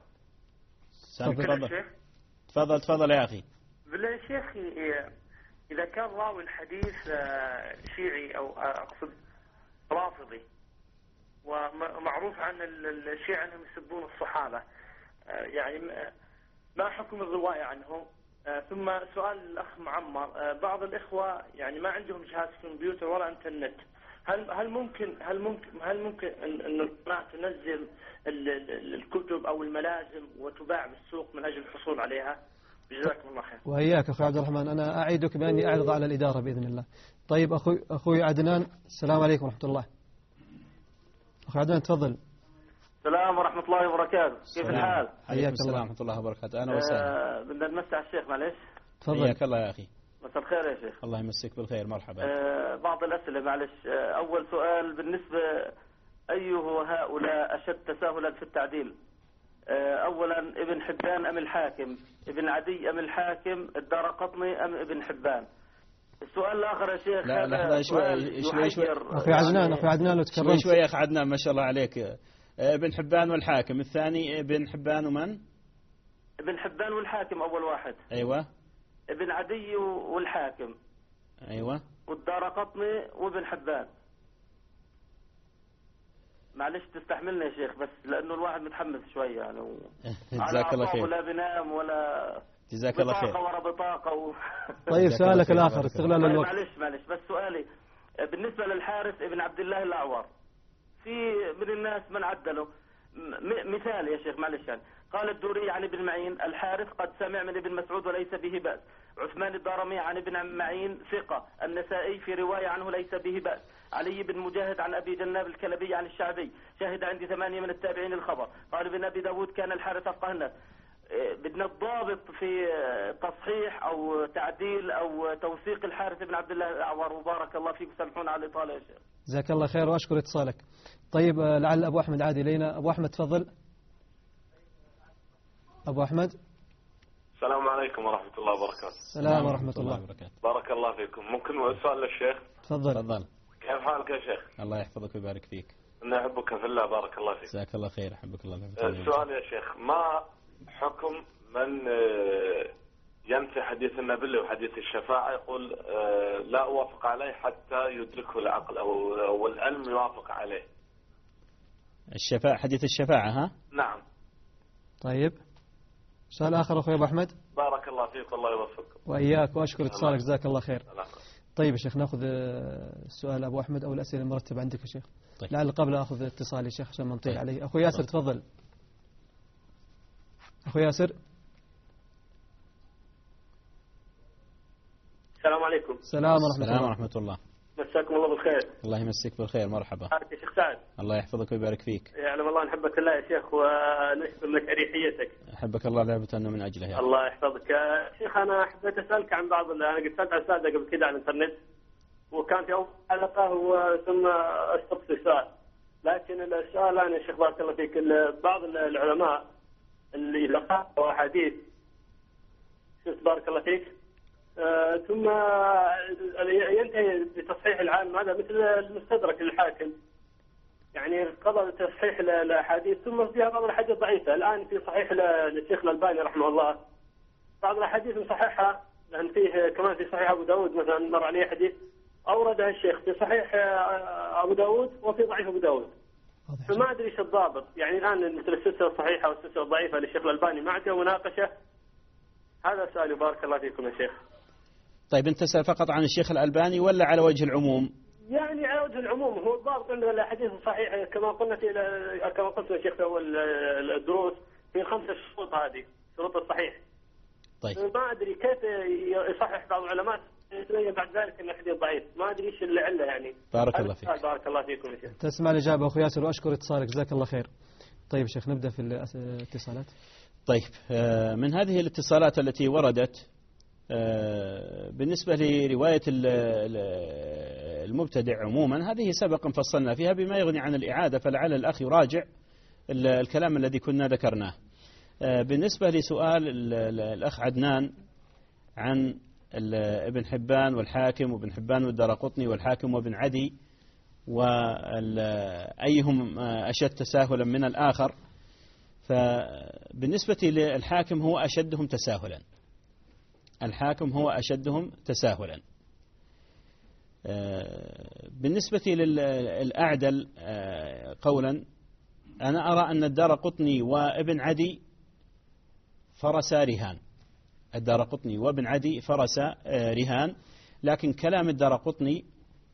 تفضل يا أخي. بالله يا شيخ، إذا كان راوي الحديث شيعي أو أقصد رافضي، ومعروف عن الشيعة أنهم يسبون الصحابة، يعني ما حكم الرواية عنهم؟ ثم سؤال الأخ معمر، بعض الإخوة يعني ما عندهم جهاز كمبيوتر ولا إنترنت، هل ممكن أن القناة تنزل الكتب أو الملازم وتباع بالسوق من أجل الحصول عليها؟ جزاكم الله خير. وإياك أخوي عبد الرحمن، أنا أعيدك بأني أعرض على الإدارة بإذن الله. طيب أخوي عدنان. السلام عليكم ورحمة الله. أخوي عدنان تفضل. السلام ورحمة الله وبركاته. كيف الحال؟ حياك الله ورحمة الله وبركاته. أهلا وسهلا. بدنا نمسي على الشيخ معلش. تفضل. حياك الله يا أخي. مساء الخير يا شيخ. الله يمسك بالخير. مرحبا. بعض الأسئلة معلش. أول سؤال، بالنسبة أيه هؤلاء أشد تساهلا في التعديل؟ أولا ابن حبان أم الحاكم؟ ابن عدي أم الحاكم؟ الدارقطني أم ابن حبان؟ السؤال الآخر يا شيخ، لا لحظة شوي أخي عدنان لو تكرمت شوي يا أخي عدنان ما شاء الله عليك. ابن حبان والحاكم، الثاني ابن حبان ومن؟ ابن حبان والحاكم أول واحد. أيوة. ابن عدي والحاكم. أيوة. والدارقطني وابن حبان. معلش تستحملنا يا شيخ، بس لأنه الواحد متحمس شوية يعني. جزاك الله خير. ولا بنام ولا جزاك الله خير. بطاقة ورا بطاقة طيب سؤالك الآخر استغلال الوقت. معلش بس سؤالي بالنسبة للحارث ابن عبد الله الأعور، في من الناس من عدله مثال يا شيخ معلش يعني. قال الدوري عن ابن معين: الحارث قد سمع من ابن مسعود وليس به بأس. عثمان الدارمي عن ابن معين ثقة. النسائي في رواية عنه ليس به بأس. علي بن مجاهد عن أبي جناب الكلبي عن الشعبي: شهد عندي 8 من التابعين الخبر. قال ابن أبي داود: كان الحارث أفقه الناس. بدنا الضابط في تصحيح أو تعديل أو توثيق الحارث بن عبد الله الأعور. وبارك الله فيك، سامحونا على الإطالة يا شيخ. جزاك الله خير وأشكر اتصالك. طيب لعل أبو أحمد عادي إلينا. أبو أحمد تفضل. أبو أحمد. السلام عليكم ورحمة الله وبركاته. السلام ورحمة الله وبركاته. بارك الله فيكم. ممكن سؤال للشيخ؟ تفضل. كيف حالك يا شيخ؟ الله يحفظك ويبارك فيك. أنا أحبك في الله. بارك الله فيك. جزاك الله خير. أحبك الله. السؤال يا شيخ: ما حكم من ينفي حديث النبي وحديث الشفاعة، يقول لا أوافق عليه حتى يدركه العقل أو العلم يوافق عليه؟ الشفاعة، حديث الشفاعة. ها؟ نعم. طيب سؤال آخر أخوي أبو أحمد. بارك الله فيك والله يوفقك. وإياك وأشكر اتصالك. جزاك الله خير. طيب يا شيخ نأخذ السؤال أبو أحمد أو الأسئلة المرتبة عندك يا شيخ. طيب. لعل قبل أخذ اتصال يا شيخ عشان ما نطيل عليه. أخوي ياسر تفضل. أخوي ياسر. السلام عليكم. السلام ورحمة الله. مساكم الله بالخير. الله يمسك بالخير. مرحبا. يا شيخ سعد. الله يحفظك ويبارك فيك. يعلم الله نحبك الله يا شيخ ونشكر لك أريحيتك. أحبك الله لعبة أنه من أجله يا الله يحفظك. شيخ أنا حبيت أسألك عن بعض أنا قد سألت عن سادة قبل كده على الإنترنت، وكان في أول حلقة ثم استفسر سؤال، لكن السؤال الآن يا شيخ بارك الله فيك، بعض العلماء اللي لقاء وأحاديث. شفت بارك الله فيك. ثم ينتهي بتصحيح العالم، هذا مثل المستدرك للحاكم، يعني قضى تصحيح الأحاديث ثم فيها بعض الأحاديث ضعيفة. الآن في صحيح للشيخ الألباني رحمه الله بعض الأحاديث مصححها، لأن فيه كمان في صحيح أبو داود مثلا مر عليه حديث أوردها الشيخ في صحيح أبو داود وفي ضعيف أبو داود، فما أدري إيش الضابط. يعني الآن مثل السلسلة الصحيحة والسلسلة الضعيفة للشيخ الألباني ما عندها مناقشة. هذا سؤالي بارك الله فيكم يا شيخ. طيب أنت تسأل فقط عن الشيخ الألباني ولا على وجه العموم؟ يعني على وجه العموم. هو الضابط أن الحديث الصحيح كما قلت يا شيخ في أول الدروس في 5 شروط، هذه شروط الصحيح. طيب ما أدري كيف يصحح بعض العلماء يتبين بعد ذلك أن الحديث ضعيف، ما أدري إيش العلة يعني. بارك الله فيك. بارك الله فيكم يا شيخ. تسمع الإجابة أخوي ياسر وأشكر اتصالك، جزاك الله خير. طيب شيخ نبدأ في الاتصالات. طيب من هذه الاتصالات التي وردت بالنسبة لرواية المبتدع عموما، هذه سبق فصلنا فيها بما يغني عن الإعادة، فلعل الأخ يراجع الكلام الذي كنا ذكرناه. بالنسبة لسؤال الأخ عدنان عن ابن حبان والحاكم وابن حبان والدارقطني والحاكم وابن عدي وأيهم أشد تساهلا من الآخر، فبالنسبة للحاكم هو أشدهم تساهلا. الحاكم هو أشدهم تساهلا. بالنسبة للأعدل قولا، أنا أرى أن الدارقطني وابن عدي فرسا رهان. الدارقطني وابن عدي فرسا رهان، لكن كلام الدارقطني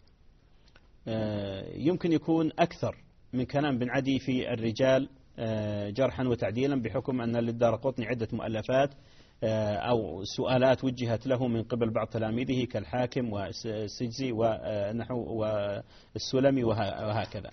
يمكن يكون أكثر من كلام ابن عدي في الرجال جرحا وتعديلا، بحكم أن للدارقطني عدة مؤلفات أو سؤالات وجهت له من قبل بعض تلاميذه كالحاكم والسجزي ونحو والسلمي وهكذا.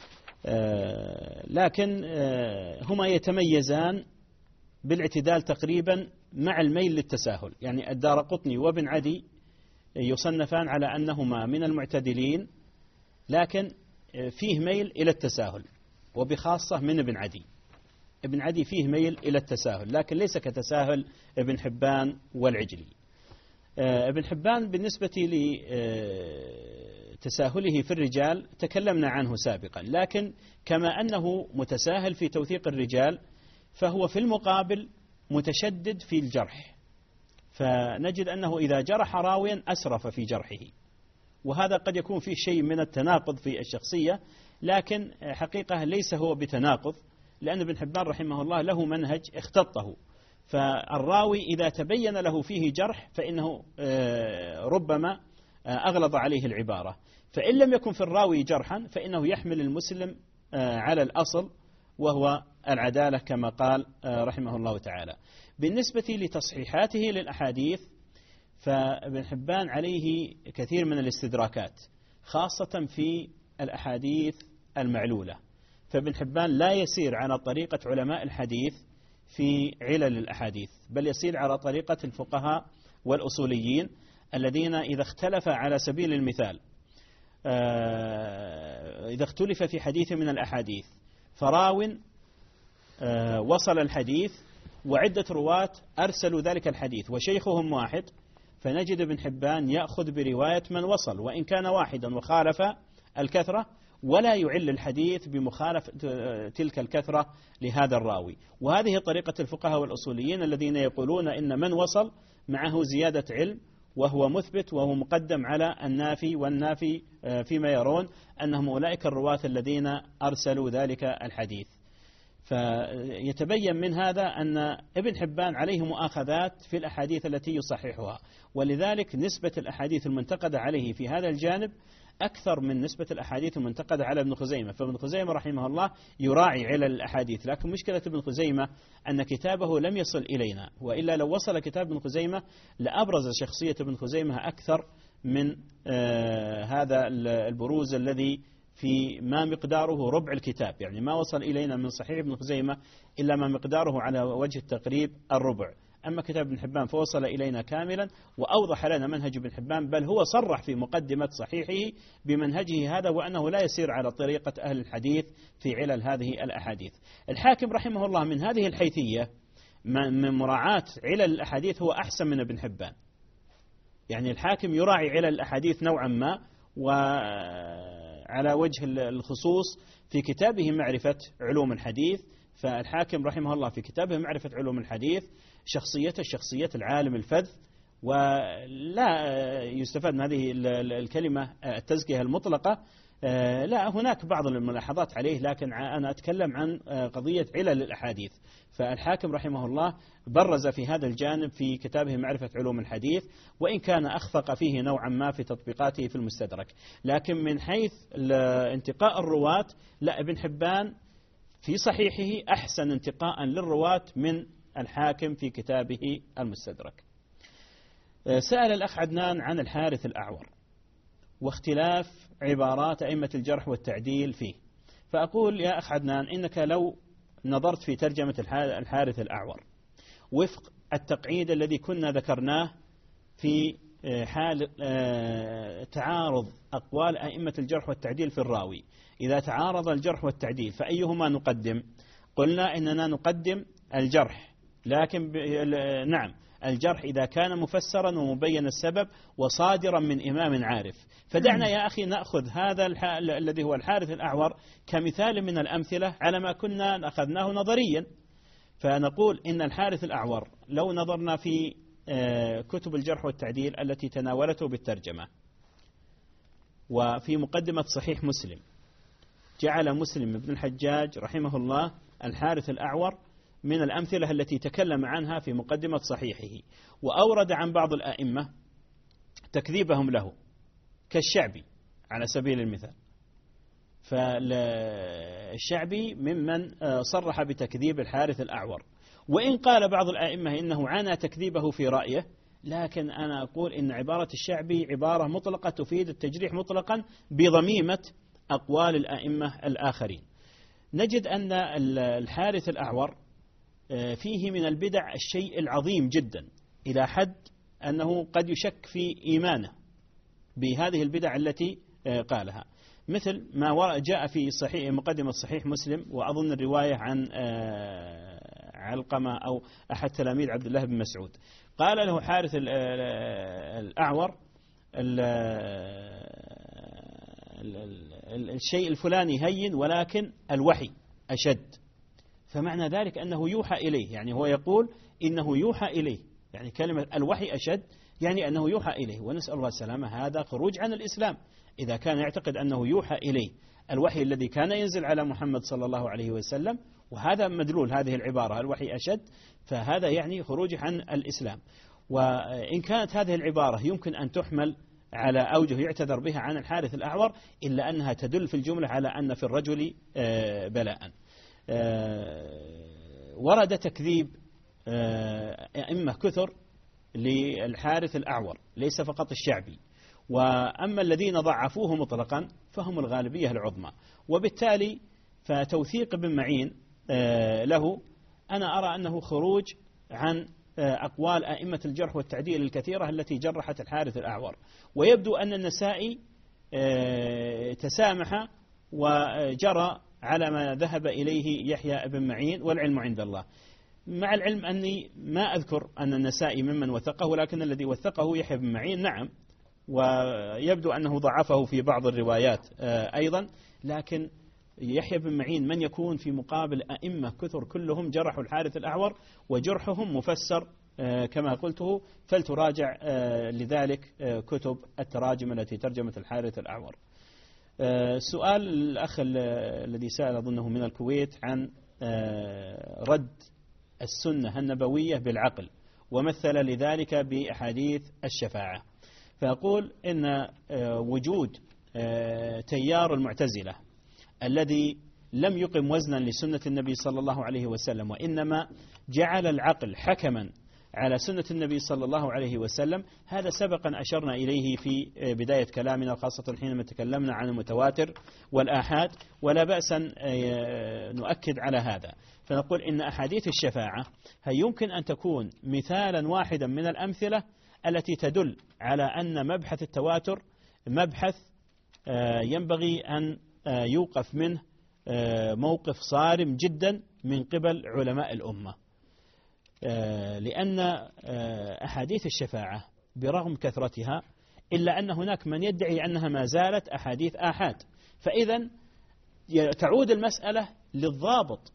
لكن هما يتميزان بالاعتدال تقريبا مع الميل للتساهل. يعني الدارقطني وابن عدي يصنفان على أنهما من المعتدلين، لكن فيه ميل إلى التساهل، وبخاصة من ابن عدي. ابن عدي فيه ميل إلى التساهل، لكن ليس كتساهل ابن حبان والعجلي. ابن حبان بالنسبة لتساهله في الرجال تكلمنا عنه سابقا، لكن كما أنه متساهل في توثيق الرجال فهو في المقابل متشدد في الجرح، فنجد أنه إذا جرح راويا أسرف في جرحه، وهذا قد يكون فيه شيء من التناقض في الشخصية، لكن حقيقة ليس هو بتناقض، لأن ابن حبان رحمه الله له منهج اختطه. فالراوي إذا تبين له فيه جرح فإنه ربما أغلظ عليه العبارة، فإن لم يكن في الراوي جرحا فإنه يحمل المسلم على الأصل وهو العدالة كما قال رحمه الله تعالى. بالنسبة لتصحيحاته للأحاديث فابن حبان عليه كثير من الاستدراكات، خاصة في الأحاديث المعلولة. فابن حبان لا يسير على طريقة علماء الحديث في علل الأحاديث، بل يسير على طريقة الفقهاء والأصوليين الذين إذا اختلف على سبيل المثال إذا اختلف في حديث من الأحاديث فراو وصل الحديث وعدة رواة أرسلوا ذلك الحديث وشيخهم واحد، فنجد ابن حبان يأخذ برواية من وصل وإن كان واحدا وخالف الكثرة، ولا يعل الحديث بمخالفة تلك الكثرة لهذا الراوي. وهذه طريقة الفقهاء والأصوليين الذين يقولون إن من وصل معه زيادة علم وهو مثبت وهو مقدم على النافي، والنافي فيما يرون أنهم أولئك الرواة الذين أرسلوا ذلك الحديث. فيتبين من هذا أن ابن حبان عليه مؤاخذات في الأحاديث التي يصححها، ولذلك نسبة الأحاديث المنتقدة عليه في هذا الجانب أكثر من نسبة الأحاديث المنتقدة على ابن خزيمة. فابن خزيمة رحمه الله يراعي علل الأحاديث، لكن مشكلة ابن خزيمة أن كتابه لم يصل إلينا، وإلا لو وصل كتاب ابن خزيمة لأبرز شخصية ابن خزيمة أكثر من هذا البروز الذي في ما مقداره ربع الكتاب. يعني ما وصل إلينا من صحيح ابن خزيمة إلا ما مقداره على وجه التقريب الربع. أما كتاب ابن حبان فوصل إلينا كاملا وأوضح لنا منهج ابن حبان، بل هو صرح في مقدمة صحيحه بمنهجه هذا، وأنه لا يسير على طريقة أهل الحديث في علل هذه الأحاديث. الحاكم رحمه الله من هذه الحيثية من مراعاة علل الأحاديث هو أحسن من ابن حبان. يعني الحاكم يراعي علل الأحاديث نوعا ما، وعلى وجه الخصوص في كتابه معرفة علوم الحديث، فالحاكم رحمه الله في كتابه معرفة علوم الحديث شخصيته شخصية العالم الفذ، ولا يستفاد من هذه الكلمة التزكية المطلقة، لا هناك بعض الملاحظات عليه، لكن أنا أتكلم عن قضية علل الأحاديث. فالحاكم رحمه الله برز في هذا الجانب في كتابه معرفة علوم الحديث، وإن كان أخفق فيه نوعا ما في تطبيقاته في المستدرك، لكن من حيث انتقاء الرواة لا، ابن حبان في صحيحه أحسن انتقاء للرواة من الحاكم في كتابه المستدرك. سأل الأخ عدنان عن الحارث الأعور واختلاف عبارات أئمة الجرح والتعديل فيه، فأقول يا أخ عدنان إنك لو نظرت في ترجمة الحارث الأعور وفق التقعيد الذي كنا ذكرناه في حال تعارض أقوال أئمة الجرح والتعديل في الراوي، إذا تعارض الجرح والتعديل فأيهما نقدم؟ قلنا إننا نقدم الجرح، لكن نعم الجرح إذا كان مفسرا ومبين السبب وصادرا من إمام عارف. فدعنا يا أخي نأخذ هذا الذي هو الحارث الأعور كمثال من الأمثلة على ما كنا أخذناه نظريا. فنقول إن الحارث الأعور لو نظرنا في كتب الجرح والتعديل التي تناولته بالترجمة وفي مقدمة صحيح مسلم، جعل مسلم بن الحجاج رحمه الله الحارث الأعور من الأمثلة التي تكلم عنها في مقدمة صحيحه، وأورد عن بعض الآئمة تكذيبهم له كالشعبي على سبيل المثال. فالشعبي ممن صرح بتكذيب الحارث الأعور، وإن قال بعض الآئمة إنه عانى تكذيبه في رأيه، لكن أنا أقول إن عبارة الشعبي عبارة مطلقة تفيد التجريح مطلقا بضميمة أقوال الآئمة الآخرين. نجد أن الحارث الأعور فيه من البدع الشيء العظيم جدا، إلى حد أنه قد يشك في إيمانه بهذه البدع التي قالها، مثل ما جاء في صحيح مقدمة صحيح مسلم، وأظن الرواية عن علقمة أو أحد تلاميذ عبد الله بن مسعود، قال له حارث الأعور الشيء الفلاني هين ولكن الوحي أشد، فمعنى ذلك أنه يوحى إليه، يعني هو يقول إنه يوحى إليه، يعني كلمة الوحي أشد يعني أنه يوحى إليه، ونسأل الله السلامة. هذا خروج عن الإسلام إذا كان يعتقد أنه يوحى إليه الوحي الذي كان ينزل على محمد صلى الله عليه وسلم، وهذا مدلول هذه العبارة الوحي أشد، فهذا يعني خروج عن الإسلام. وإن كانت هذه العبارة يمكن أن تحمل على أوجه يعتذر بها عن الحارث الأعور، إلا أنها تدل في الجملة على أن في الرجل بلاء. ورد تكذيب أئمة كثر للحارث الأعور، ليس فقط الشعبي، وأما الذين ضعفوه مطلقا فهم الغالبية العظمى، وبالتالي فتوثيق ابن معين له أنا أرى أنه خروج عن أقوال أئمة الجرح والتعديل الكثيرة التي جرحت الحارث الأعور. ويبدو أن النسائي تسامح وجرى على ما ذهب إليه يحيى بن معين، والعلم عند الله، مع العلم أني ما أذكر أن النسائي ممن وثقه، ولكن الذي وثقه يحيى بن معين نعم، ويبدو أنه ضعفه في بعض الروايات أيضا، لكن يحيى بن معين من يكون في مقابل أئمة كثر كلهم جرحوا الحارث الأعور، وجرحهم مفسر كما قلته، فلتراجع لذلك كتب التراجم التي ترجمت الحارث الأعور. سؤال الأخ الذي سأل أظنه من الكويت عن رد السنة النبوية بالعقل، ومثل لذلك بأحاديث الشفاعة. فأقول إن وجود تيار المعتزلة الذي لم يقم وزنا لسنة النبي صلى الله عليه وسلم، وإنما جعل العقل حكما على سنة النبي صلى الله عليه وسلم. هذا سبقا أشرنا إليه في بداية كلامنا، خاصة حينما تكلمنا عن المتواتر والآحاد، ولا بأس أن نؤكد على هذا. فنقول إن أحاديث الشفاعة هي يمكن أن تكون مثالا واحدا من الأمثلة التي تدل على أن مبحث التواتر مبحث ينبغي أن يوقف منه موقف صارم جدا من قبل علماء الأمة، لأن أحاديث الشفاعة برغم كثرتها إلا أن هناك من يدعي أنها ما زالت أحاديث آحاد. فإذا تعود المسألة للضابط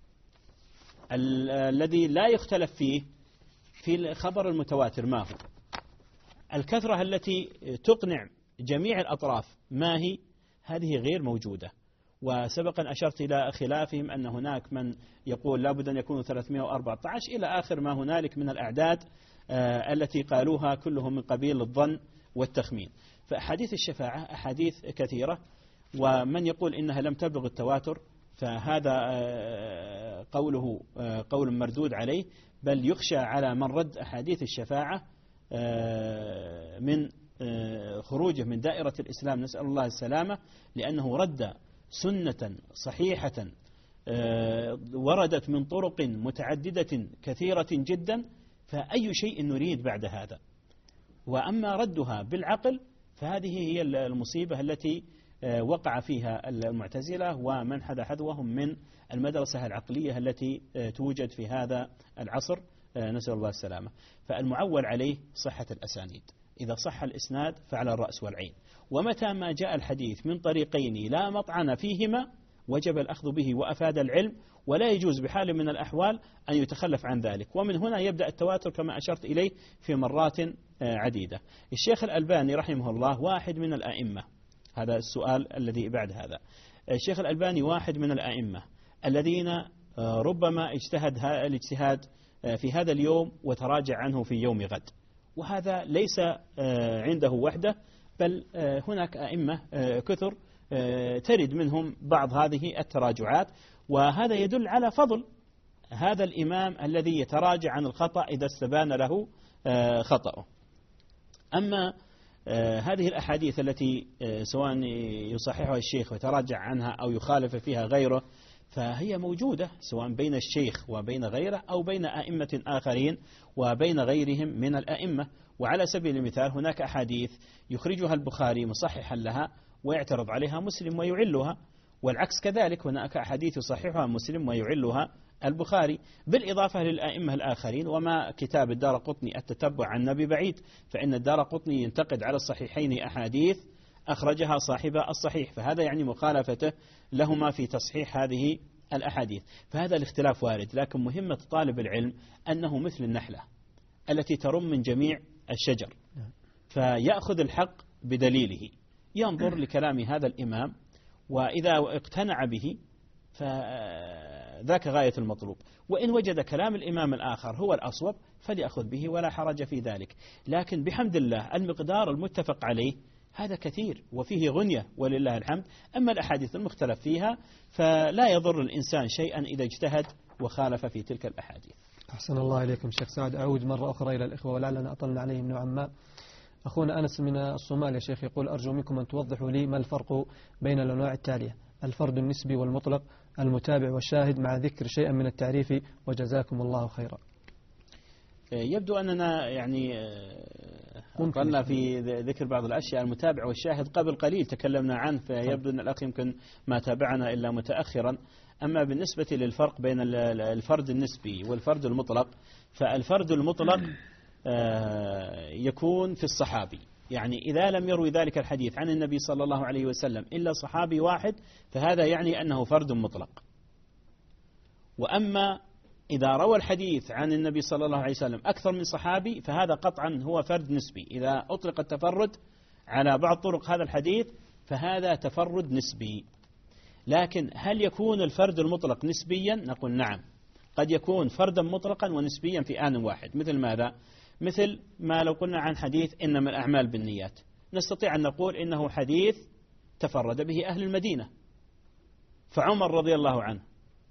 الذي لا يختلف فيه في الخبر المتواتر ما هو. الكثرة التي تقنع جميع الأطراف ما هي، هذه غير موجودة. وسبقا أشرت إلى خلافهم أن هناك من يقول لابد أن يكونوا 314 إلى آخر ما هنالك من الأعداد التي قالوها كلهم من قبيل الظن والتخمين. فأحاديث الشفاعة أحاديث كثيرة، ومن يقول إنها لم تبلغ التواتر فهذا قوله قول مردود عليه، بل يخشى على من رد أحاديث الشفاعة من خروجه من دائرة الإسلام، نسأل الله السلامة، لأنه رد سنة صحيحة وردت من طرق متعددة كثيرة جدا، فأي شيء نريد بعد هذا؟ وأما ردها بالعقل فهذه هي المصيبة التي وقع فيها المعتزلة ومن حذا حذوهم من المدرسة العقلية التي توجد في هذا العصر، نسأل الله السلامة. فالمعول عليه صحة الأسانيد، إذا صح الإسناد فعلى الرأس والعين، ومتى ما جاء الحديث من طريقين لا مطعن فيهما وجب الأخذ به وأفاد العلم، ولا يجوز بحال من الأحوال أن يتخلف عن ذلك. ومن هنا يبدأ التواتر كما أشرت إليه في مرات عديدة. الشيخ الألباني رحمه الله واحد من الأئمة، هذا السؤال الذي بعد هذا. الشيخ الألباني واحد من الأئمة الذين ربما اجتهد الاجتهاد في هذا اليوم وتراجع عنه في يوم غد، وهذا ليس عنده وحده، بل هناك أئمة كثر ترد منهم بعض هذه التراجعات، وهذا يدل على فضل هذا الإمام الذي يتراجع عن الخطأ إذا استبان له خطأه. أما هذه الأحاديث التي سواء يصححها الشيخ ويتراجع عنها أو يخالف فيها غيره، فهي موجودة سواء بين الشيخ وبين غيره أو بين أئمة آخرين وبين غيرهم من الأئمة. وعلى سبيل المثال هناك أحاديث يخرجها البخاري مصححا لها ويعترض عليها مسلم ويعلها، والعكس كذلك، هناك أحاديث يصححها مسلم ويعلها البخاري، بالإضافة للأئمة الآخرين. وما كتاب الدارقطني التتبع عن النبي بعيد، فإن الدارقطني ينتقد على الصحيحين أحاديث أخرجها صاحب الصحيح، فهذا يعني مخالفته لهما في تصحيح هذه الأحاديث. فهذا الاختلاف وارد، لكن مهمة طالب العلم أنه مثل النحلة التي ترم من جميع الشجر، فيأخذ الحق بدليله، ينظر لكلام هذا الإمام، وإذا اقتنع به فذاك غاية المطلوب، وإن وجد كلام الإمام الآخر هو الأصوب فليأخذ به ولا حرج في ذلك. لكن بحمد الله المقدار المتفق عليه هذا كثير وفيه غنية ولله الحمد. أما الأحاديث المختلف فيها فلا يضر الإنسان شيئا إذا اجتهد وخالف في تلك الأحاديث. أحسن الله إليكم شيخ سعد. أعود مرة أخرى إلى الإخوة ولعلنا أطلنا عليهم نوعا ما. أخونا أنس من الصومال يا شيخ يقول: أرجو منكم أن توضحوا لي ما الفرق بين الأنواع التالية: الفرد النسبي والمطلق، المتابع والشاهد، مع ذكر شيئا من التعريف، وجزاكم الله خيرا. يبدو أننا يعني قلنا في ذكر بعض الأشياء. المتابع والشاهد قبل قليل تكلمنا عنه، فيبدو أن الأخ يمكن ما تابعنا إلا متأخرا. أما بالنسبة للفرق بين الفرد النسبي والفرد المطلق، فالفرد المطلق يكون في الصحابي، يعني إذا لم يروي ذلك الحديث عن النبي صلى الله عليه وسلم إلا صحابي واحد فهذا يعني أنه فرد مطلق. وأما إذا روى الحديث عن النبي صلى الله عليه وسلم أكثر من صحابي فهذا قطعا هو فرد نسبي. إذا أطلق التفرد على بعض طرق هذا الحديث فهذا تفرد نسبي. لكن هل يكون الفرد المطلق نسبيا؟ نقول نعم، قد يكون فردا مطلقا ونسبيا في آن واحد. مثل ماذا؟ مثل ما لو قلنا عن حديث إنما الأعمال بالنيات، نستطيع أن نقول إنه حديث تفرد به أهل المدينة، فعمر رضي الله عنه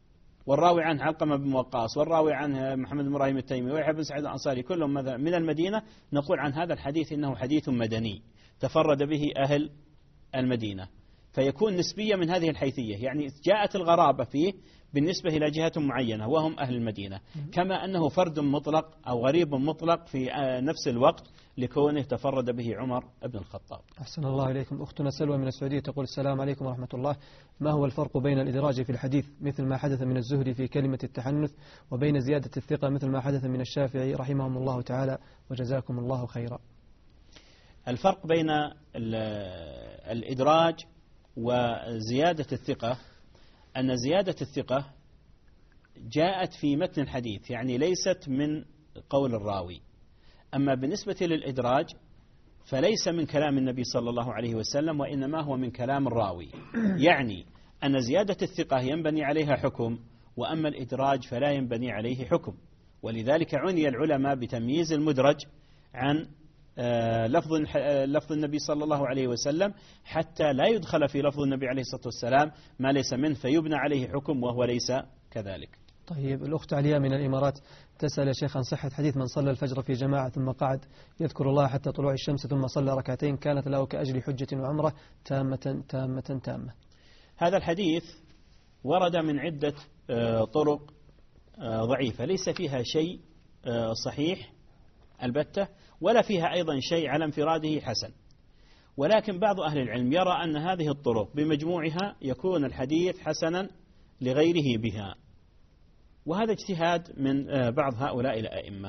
والراوي عنه علقمة بن وقاص، والراوي عنه محمد بن إبراهيم التيمي ويحيى بن سعيد الأنصاري، كلهم من المدينة، نقول عن هذا الحديث إنه حديث مدني تفرد به أهل المدينة، فيكون نسبية من هذه الحيثية، يعني جاءت الغرابة فيه بالنسبة إلى جهة معينة وهم أهل المدينة، كما أنه فرد مطلق أو غريب مطلق في نفس الوقت لكونه تفرد به عمر بن الخطاب. أحسن الله إليكم. أختنا سلوى من السعودية تقول: السلام عليكم ورحمة الله، ما هو الفرق بين الإدراج في الحديث مثل ما حدث من الزهري في كلمة التحنث وبين زيادة الثقة مثل ما حدث من الشافعي رحمهم الله تعالى وجزاكم الله خيرا؟ الفرق بين الإدراج وزيادة الثقة أن زيادة الثقة جاءت في متن الحديث، يعني ليست من قول الراوي، أما بالنسبة للإدراج فليس من كلام النبي صلى الله عليه وسلم وإنما هو من كلام الراوي، يعني أن زيادة الثقة ينبني عليها حكم، وأما الإدراج فلا ينبني عليه حكم، ولذلك عني العلماء بتمييز المدرج عن لفظ النبي صلى الله عليه وسلم حتى لا يدخل في لفظ النبي عليه الصلاة والسلام ما ليس منه فيبنى عليه حكم وهو ليس كذلك. طيب، الأخت عليا من الإمارات تسأل يا شيخ عن صحة حديث من صلى الفجر في جماعة ثم قعد يذكر الله حتى طلوع الشمس ثم صلى ركعتين كانت له كأجر حجة وعمرة تامة. هذا الحديث ورد من عدة طرق ضعيفة ليس فيها شيء صحيح البتة، ولا فيها أيضا شيء على انفراده حسن، ولكن بعض أهل العلم يرى أن هذه الطرق بمجموعها يكون الحديث حسنا لغيره بها، وهذا اجتهاد من بعض هؤلاء الأئمة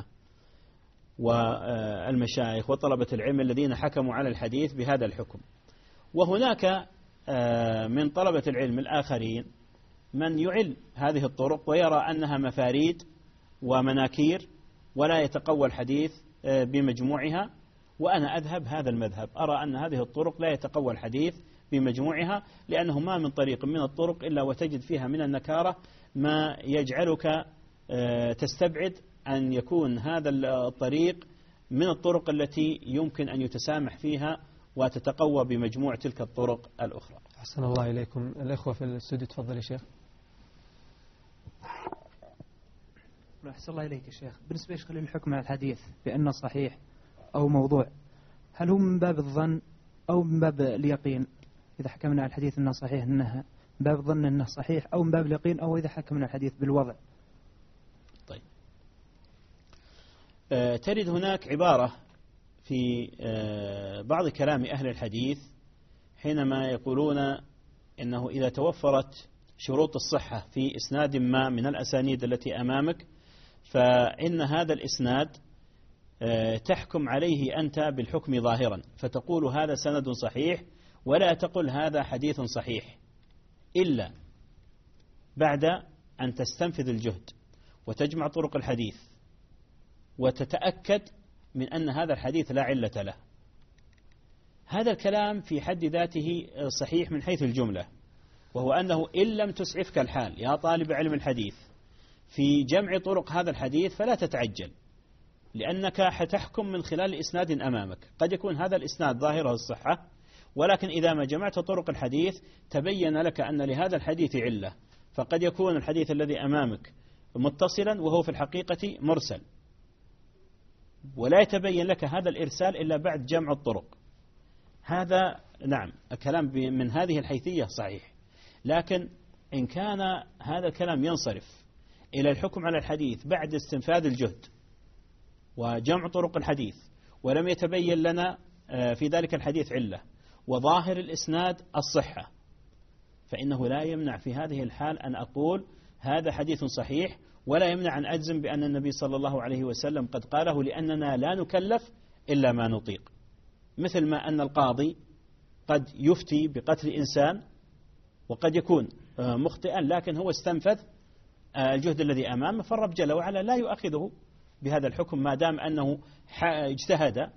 والمشايخ وطلبة العلم الذين حكموا على الحديث بهذا الحكم. وهناك من طلبة العلم الآخرين من يعل هذه الطرق ويرى أنها مفاريد ومناكير ولا يتقوى الحديث بمجموعها، وأنا أذهب هذا المذهب، أرى أن هذه الطرق لا يتقوى الحديث بمجموعها، لأنه ما من طريق من الطرق إلا وتجد فيها من النكارة ما يجعلك تستبعد أن يكون هذا الطريق من الطرق التي يمكن أن يتسامح فيها وتتقوى بمجموع تلك الطرق الأخرى. أحسن الله إليكم. الإخوة في الاستوديو تفضل يا شيخ. أحسن الله إليك يا شيخ، بالنسبة للحكم على الحديث بأنه صحيح أو موضوع، هل هو من باب الظن أو من باب اليقين؟ إذا حكمنا على الحديث أنه صحيح أنه باب ظن أنه صحيح، أو من باب اليقين، أو إذا حكمنا الحديث بالوضع؟ طيب، ترد هناك عبارة في بعض كلام أهل الحديث حينما يقولون إنه إذا توفرت شروط الصحة في إسناد ما من الأسانيد التي أمامك فإن هذا الإسناد تحكم عليه أنت بالحكم ظاهرا، فتقول هذا سند صحيح ولا تقل هذا حديث صحيح إلا بعد أن تستنفذ الجهد وتجمع طرق الحديث وتتأكد من أن هذا الحديث لا علة له. هذا الكلام في حد ذاته صحيح من حيث الجملة، وهو أنه إن لم تسعفك الحال يا طالب علم الحديث في جمع طرق هذا الحديث فلا تتعجل، لأنك حتحكم من خلال إسناد أمامك، قد يكون هذا الإسناد ظاهره الصحة، ولكن إذا ما جمعت طرق الحديث تبين لك أن لهذا الحديث علة، فقد يكون الحديث الذي أمامك متصلا وهو في الحقيقة مرسل، ولا يتبين لك هذا الإرسال إلا بعد جمع الطرق. هذا نعم الكلام من هذه الحيثية صحيح، لكن إن كان هذا الكلام ينصرف إلى الحكم على الحديث بعد استنفاذ الجهد وجمع طرق الحديث ولم يتبين لنا في ذلك الحديث علة وظاهر الإسناد الصحة، فإنه لا يمنع في هذه الحال أن أقول هذا حديث صحيح، ولا يمنع أن أجزم بأن النبي صلى الله عليه وسلم قد قاله، لأننا لا نكلف إلا ما نطيق، مثل ما أن القاضي قد يفتي بقتل إنسان وقد يكون مخطئا لكن هو استنفذ الجهد الذي أمامه، فالرب جل وعلا لا يؤخذه بهذا الحكم ما دام أنه اجتهد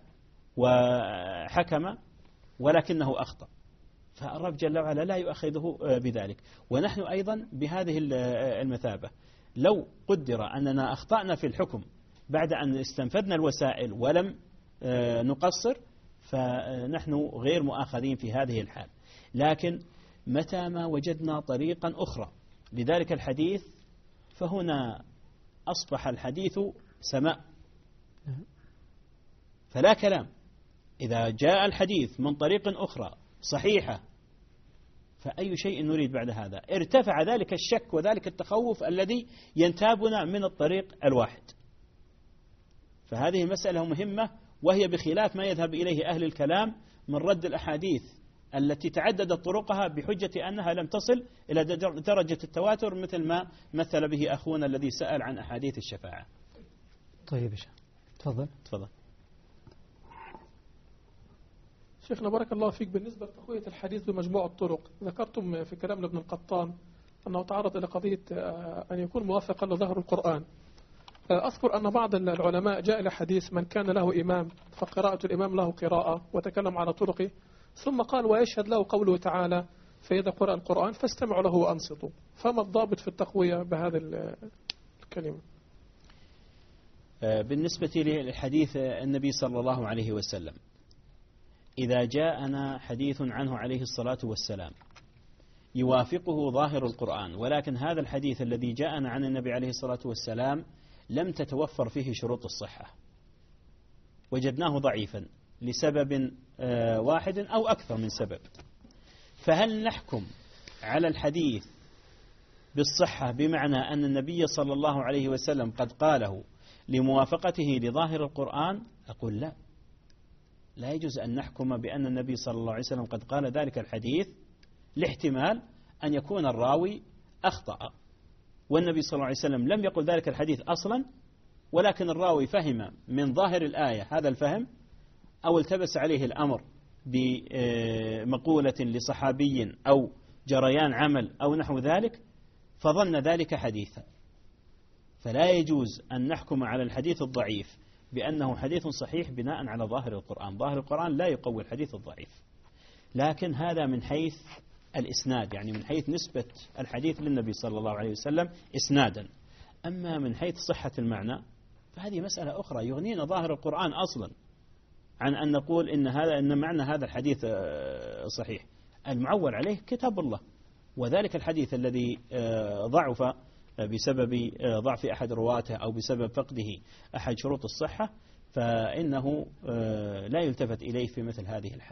وحكم ولكنه أخطأ، فالرب جل وعلا لا يؤخذه بذلك. ونحن أيضا بهذه المثابة لو قدر أننا أخطأنا في الحكم بعد أن استنفذنا الوسائل ولم نقصر فنحن غير مؤاخذين في هذه الحال، لكن متى ما وجدنا طريقا أخرى لذلك الحديث فهنا أصبح الحديث سماء، فلا كلام. إذا جاء الحديث من طريق أخرى صحيحة فأي شيء نريد بعد هذا؟ ارتفع ذلك الشك وذلك التخوف الذي ينتابنا من الطريق الواحد. فهذه مسألة مهمة، وهي بخلاف ما يذهب إليه أهل الكلام من رد الأحاديث التي تعددت طرقها بحجة أنها لم تصل إلى درجة التواتر، مثل ما مثل به أخونا الذي سأل عن أحاديث الشفاعة. طيب تفضل. شيخنا بارك الله فيك، بالنسبة لتقوية الحديث بمجموع الطرق، ذكرتم في كلام ابن القطان أنه تعرض إلى قضية أن يكون موافقا لظهر القرآن. أذكر أن بعض العلماء جاء إلى حديث من كان له إمام فقراءة الإمام له قراءة، وتكلم على طرقه، ثم قال ويشهد له قوله تعالى فإذا قرأ القرآن فاستمعوا له وأنصتوا. فما الضابط في التقوية بهذا الكلمة؟ بالنسبة للحديث النبي صلى الله عليه وسلم، إذا جاءنا حديث عنه عليه الصلاة والسلام يوافقه ظاهر القرآن، ولكن هذا الحديث الذي جاءنا عن النبي عليه الصلاة والسلام لم تتوفر فيه شروط الصحة، وجدناه ضعيفا لسبب واحد أو أكثر من سبب، فهل نحكم على الحديث بالصحة بمعنى أن النبي صلى الله عليه وسلم قد قاله لموافقته لظاهر القرآن؟ أقول لا يجوز أن نحكم بأن النبي صلى الله عليه وسلم قد قال ذلك الحديث، لاحتمال أن يكون الراوي أخطأ، والنبي صلى الله عليه وسلم لم يقل ذلك الحديث أصلا، ولكن الراوي فهم من ظاهر الآية هذا الفهم، أو التبس عليه الأمر بمقولة لصحابي أو جريان عمل أو نحو ذلك فظن ذلك حديثا. فلا يجوز أن نحكم على الحديث الضعيف بأنه حديث صحيح بناء على ظاهر القرآن. ظاهر القرآن لا يقوي الحديث الضعيف، لكن هذا من حيث الإسناد، يعني من حيث نسبة الحديث للنبي صلى الله عليه وسلم إسنادا. أما من حيث صحة المعنى فهذه مسألة أخرى. يغنينا ظاهر القرآن أصلا عن أن نقول إن معنى هذا الحديث صحيح. المعول عليه كتاب الله، وذلك الحديث الذي ضعف بسبب ضعف أحد رواته أو بسبب فقده أحد شروط الصحة فإنه لا يلتفت إليه في مثل هذه الحال.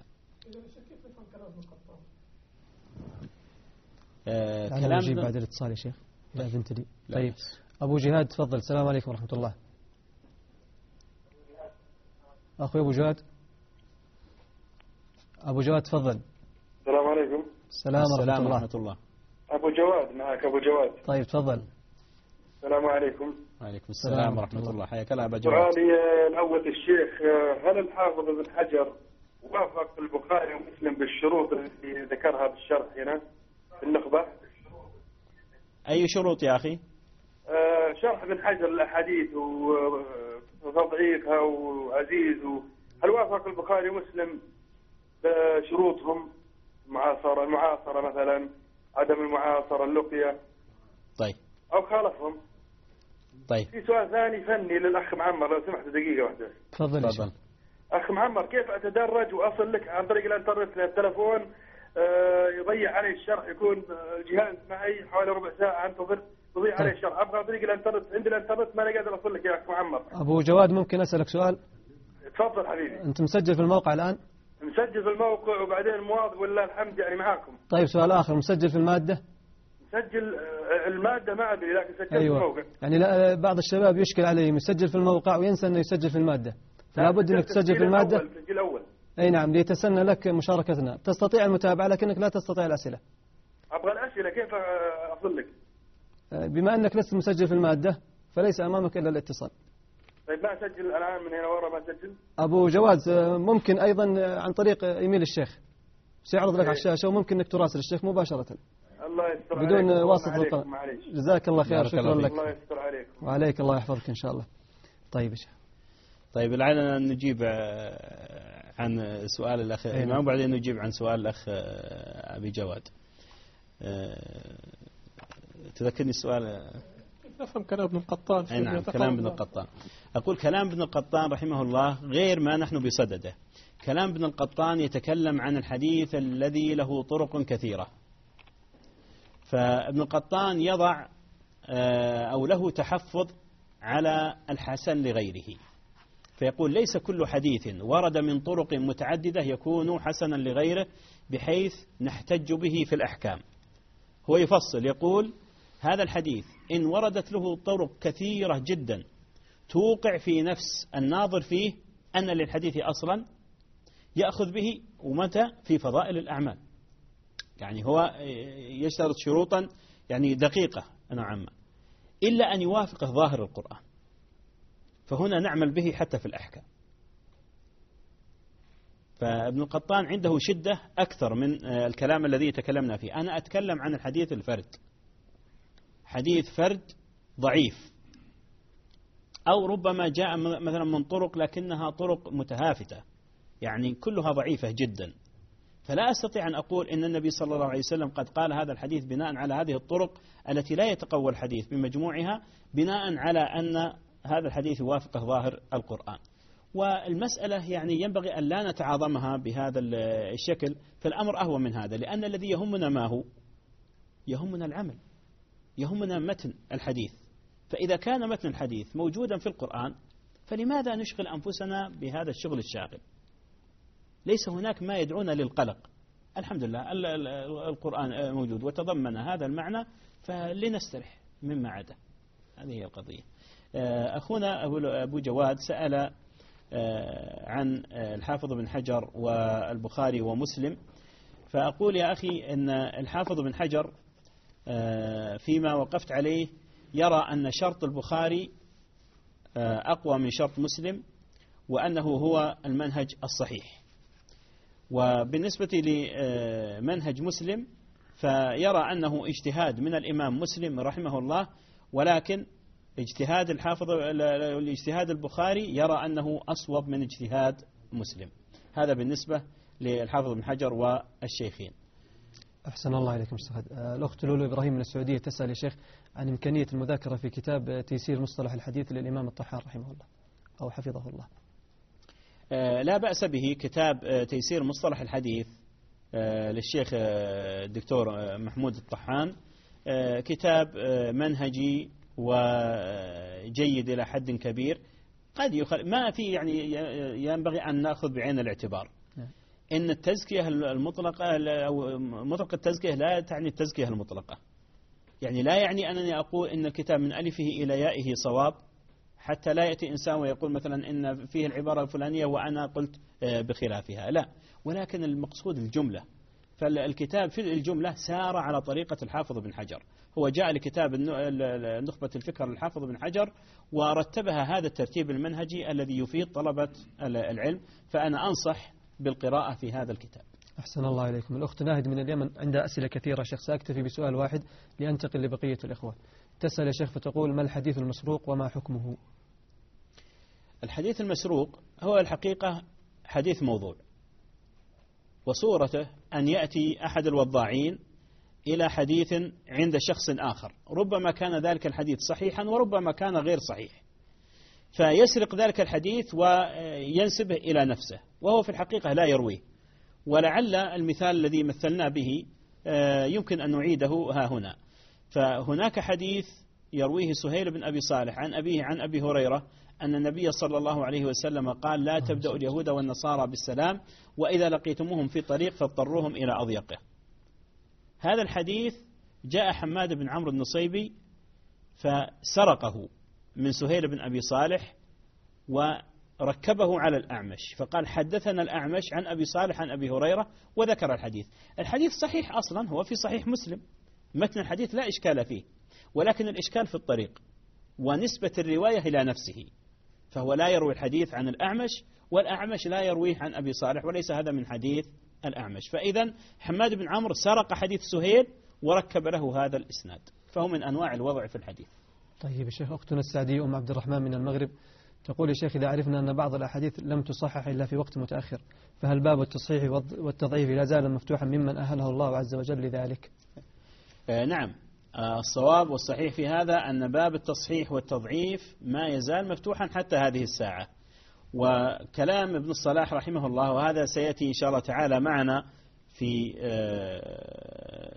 كلام نجيب بعد الاتصال يا شيخ إذا أذنت لي. طيب أبو جهاد تفضل. السلام عليكم ورحمة الله. أخوي أبو جواد تفضل. السلام عليكم. السلام ورحمة الله. أبو جواد معك. أبو جواد طيب تفضل. السلام عليكم. وعليكم السلام ورحمة الله. حياك الله أبو جواد. سؤالي الأول الشيخ، هل الحافظ ابن حجر وافق البخاري ومسلم بالشروط التي ذكرها بالشرح هنا في النخبة؟ أي شروط يا أخي؟ شرح ابن حجر الأحاديث وتضعيفها وعزيز، هل وافق البخاري ومسلم بشروطهم؟ المعاصرة مثلا، عدم المعاصرة، اللقية، طيب، أو خالفهم؟ طيب. في سؤال ثاني فني للأخ معمر لو سمحت دقيقة واحدة. تفضل. أخ معمر، كيف أتدرج وأصل لك عن طريق الإنترنت التلفون؟ يضيع علي الشرح، يكون جهاز معي حوالي ربع ساعة أنتظر، يضيع علي الشرح. أبغى طريق الإنترنت، عندي الإنترنت ما أنا قادر أصل لك يا أخ معمر. أبو جواد ممكن أسألك سؤال؟ تفضل حبيبي. أنت مسجل في الموقع الآن؟ مسجل في الموقع وبعدين مواظب والله الحمد يعني معاكم. طيب سؤال آخر، مسجل في المادة؟ مسجل المادة ما أدري لكن سجلت في الموقع. يعني لا بعض الشباب يشكل عليه يسجل في الموقع وينسى أنه يسجل في المادة، فلا بد أنك تسجل في المادة. التسجيل الأول. أي نعم، ليتسنى لك مشاركتنا. تستطيع المتابعة لكنك لا تستطيع الأسئلة. أبغى الأسئلة كيف أصل لك؟ بما أنك لست مسجل في المادة فليس أمامك إلا الاتصال. طيب ما أسجل الآن من هنا ورا؟ ما أسجل؟ أبو جواز ممكن أيضا عن طريق إيميل الشيخ سيعرض لك على الشاشة، وممكن أنك تراسل الشيخ مباشرة الله يستر بدون عليك. واسطة القناة. جزاك الله خير، شكرا لك. الله يستر عليك. وعليك الله يحفظك إن شاء الله. طيب يا شيخ. طيب لعلنا نجيب عن سؤال الأخ إمام وبعدين نجيب عن سؤال الأخ أبي جواد. تذكرني السؤال؟ نفهم كلام ابن القطان. نعم، كلام ابن القطان. أقول كلام ابن القطان رحمه الله غير ما نحن بصدده. كلام ابن القطان يتكلم عن الحديث الذي له طرق كثيرة، فابن القطان يضع أو له تحفظ على الحسن لغيره، فيقول ليس كل حديث ورد من طرق متعددة يكون حسنا لغيره بحيث نحتج به في الأحكام. هو يفصل يقول هذا الحديث إن وردت له طرق كثيرة جدا توقع في نفس الناظر فيه أن للحديث أصلا يأخذ به، ومتى في فضائل الأعمال. يعني هو يشترط شروطا يعني دقيقة نوعا ما، إلا أن يوافقه ظاهر القرآن، فهنا نعمل به حتى في الأحكام. فابن القطان عنده شدة أكثر من الكلام الذي تكلمنا فيه. أنا أتكلم عن الحديث الفرد، حديث فرد ضعيف أو ربما جاء مثلا من طرق لكنها طرق متهافتة، يعني كلها ضعيفة جدا، فلا أستطيع أن أقول إن النبي صلى الله عليه وسلم قد قال هذا الحديث بناء على هذه الطرق التي لا يتقوى الحديث بمجموعها بناء على أن هذا الحديث يوافقه ظاهر القرآن. والمسألة يعني ينبغي أن لا نتعاظمها بهذا الشكل، فالأمر أهون من هذا، لأن الذي يهمنا ما هو؟ يهمنا العمل، يهمنا متن الحديث. فإذا كان متن الحديث موجودا في القرآن فلماذا نشغل أنفسنا بهذا الشغل الشاغل؟ ليس هناك ما يدعونا للقلق. الحمد لله القرآن موجود وتضمن هذا المعنى، فلنسترح مما عدا. هذه هي القضية. أخونا أبو جواد سأل عن الحافظ بن حجر والبخاري ومسلم، فأقول يا أخي أن الحافظ بن حجر فيما وقفت عليه يرى أن شرط البخاري أقوى من شرط مسلم، وأنه هو المنهج الصحيح. وبالنسبة لمنهج مسلم فيرى أنه اجتهاد من الإمام مسلم رحمه الله، ولكن الاجتهاد البخاري يرى أنه أصوب من اجتهاد مسلم. هذا بالنسبة للحافظ بن حجر والشيخين. أحسن الله عليكم أستاذ. الأخت لولو إبراهيم من السعودية تسأل يا شيخ عن إمكانية المذاكرة في كتاب تيسير مصطلح الحديث للإمام الطحان رحمه الله أو حفظه الله. لا بأس به. كتاب تيسير مصطلح الحديث للشيخ الدكتور محمود الطحان كتاب منهجي وجيد إلى حد كبير. قد ما في يعني ينبغي أن نأخذ بعين الاعتبار إن التزكية المطلقة أو مطلق التزكية لا تعني التزكية المطلقة. يعني لا يعني أنني أقول إن الكتاب من ألفه إلى يائه صواب، حتى لا يأتي إنسان ويقول مثلا إن فيه العبارة الفلانية وأنا قلت بخلافها، لا، ولكن المقصود الجملة. فالكتاب في الجملة سار على طريقة الحافظ بن حجر. هو جاء لكتاب نخبة الفكر للحافظ بن حجر ورتبها هذا الترتيب المنهجي الذي يفيد طلبة العلم، فأنا أنصح بالقراءة في هذا الكتاب. أحسن الله عليكم. الأخت ناهد من اليمن عندها أسئلة كثيرة شيخ، سأكتفي بسؤال واحد لأنتقل لبقية الإخوة. تسأل يا شيخ فتقول ما الحديث المسروق وما حكمه؟ الحديث المسروق هو الحقيقة حديث موضوع، وصورته أن يأتي أحد الوضاعين إلى حديث عند شخص آخر، ربما كان ذلك الحديث صحيحا وربما كان غير صحيح، فيسرق ذلك الحديث وينسبه إلى نفسه وهو في الحقيقة لا يرويه. ولعل المثال الذي مثلنا به يمكن أن نعيده ها هنا. فهناك حديث يرويه سهيل بن أبي صالح عن أبيه عن أبي هريرة أن النبي صلى الله عليه وسلم قال لا تبدأوا اليهود والنصارى بالسلام، وإذا لقيتموهم في طريق فاضطروهم إلى أضيقه. هذا الحديث جاء حماد بن عمرو النصيبي فسرقه من سهيل بن أبي صالح وركبه على الأعمش، فقال حدثنا الأعمش عن أبي صالح عن أبي هريرة وذكر الحديث. الحديث صحيح أصلا، هو في صحيح مسلم، متن الحديث لا إشكال فيه، ولكن الإشكال في الطريق ونسبة الرواية إلى نفسه، فهو لا يروي الحديث عن الأعمش والأعمش لا يرويه عن أبي صالح، وليس هذا من حديث الأعمش. فإذا حماد بن عمرو سرق حديث سهيل وركب له هذا الإسناد، فهو من أنواع الوضع في الحديث. طيب الشيخ، أختنا السعدية أم عبد الرحمن من المغرب تقول يا شيخ إذا عرفنا أن بعض الأحاديث لم تصحح إلا في وقت متأخر، فهل باب التصحيح والتضعيف لا زال مفتوحا ممن أهله الله عز وجل لذلك؟ نعم، الصواب والصحيح في هذا أن باب التصحيح والتضعيف ما يزال مفتوحا حتى هذه الساعة. وكلام ابن الصلاح رحمه الله، وهذا سيأتي إن شاء الله تعالى معنا في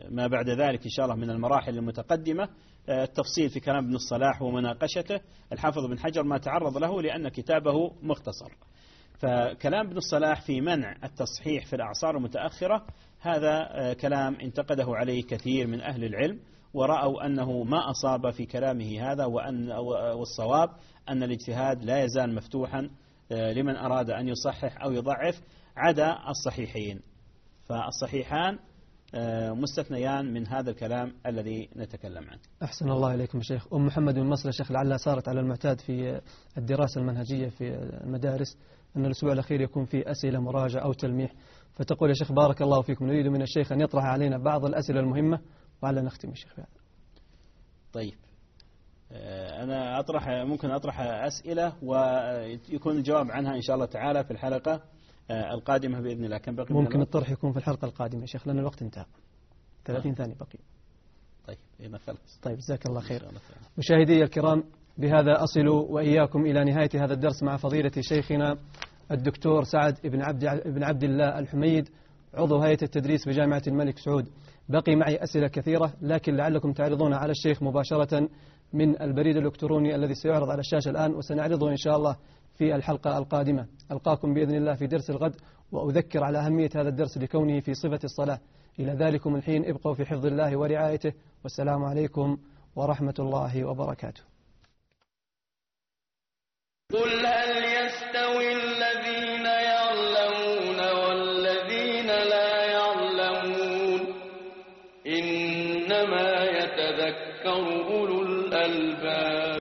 ما بعد ذلك إن شاء الله من المراحل المتقدمة التفصيل في كلام ابن الصلاح ومناقشته. الحافظ بن حجر ما تعرض له لأن كتابه مختصر. فكلام ابن الصلاح في منع التصحيح في الأعصار المتأخرة هذا كلام انتقده عليه كثير من أهل العلم، ورأوا أنه ما أصاب في كلامه هذا، والصواب أن الاجتهاد لا يزال مفتوحا لمن أراد أن يصحح أو يضعف عدا الصحيحين، فالصحيحان مستثنيان من هذا الكلام الذي نتكلم عنه. أحسن الله إليكم يا شيخ. أم محمد بن مصر شيخ لعلها صارت على المعتاد في الدراسة المنهجية في المدارس أن الأسبوع الأخير يكون في أسئلة مراجعة أو تلميح، فتقول يا شيخ بارك الله فيكم نريد من الشيخ أن يطرح علينا بعض الأسئلة المهمة وعلى نختم يا شيخ. طيب أنا ممكن أطرح أسئلة ويكون الجواب عنها إن شاء الله تعالى في الحلقة القادمة بإذن الله. كم بقي؟ ممكن الطرح يكون في الحلقة القادمة يا شيخ لأن الوقت انتهى. 30 ثانية بقي. طيب إذا خلص. طيب جزاك الله خير. مشاهدي الكرام، بهذا أصل وإياكم إلى نهاية هذا الدرس مع فضيلة شيخنا الدكتور سعد بن عبد الله الحميد عضو هيئة التدريس بجامعة الملك سعود. بقي معي أسئلة كثيرة لكن لعلكم تعرضون على الشيخ مباشرة من البريد الإلكتروني الذي سيعرض على الشاشة الآن، وسنعرضه إن شاء الله في الحلقة القادمة. ألقاكم بإذن الله في درس الغد، وأذكر على أهمية هذا الدرس لكونه في صفة الصلاة. إلى ذلكم الحين ابقوا في حفظ الله ورعايته، والسلام عليكم ورحمة الله وبركاته. قل هل يستوي الذين يعلمون والذين لا يعلمون إنما يتذكر أولو الألباب.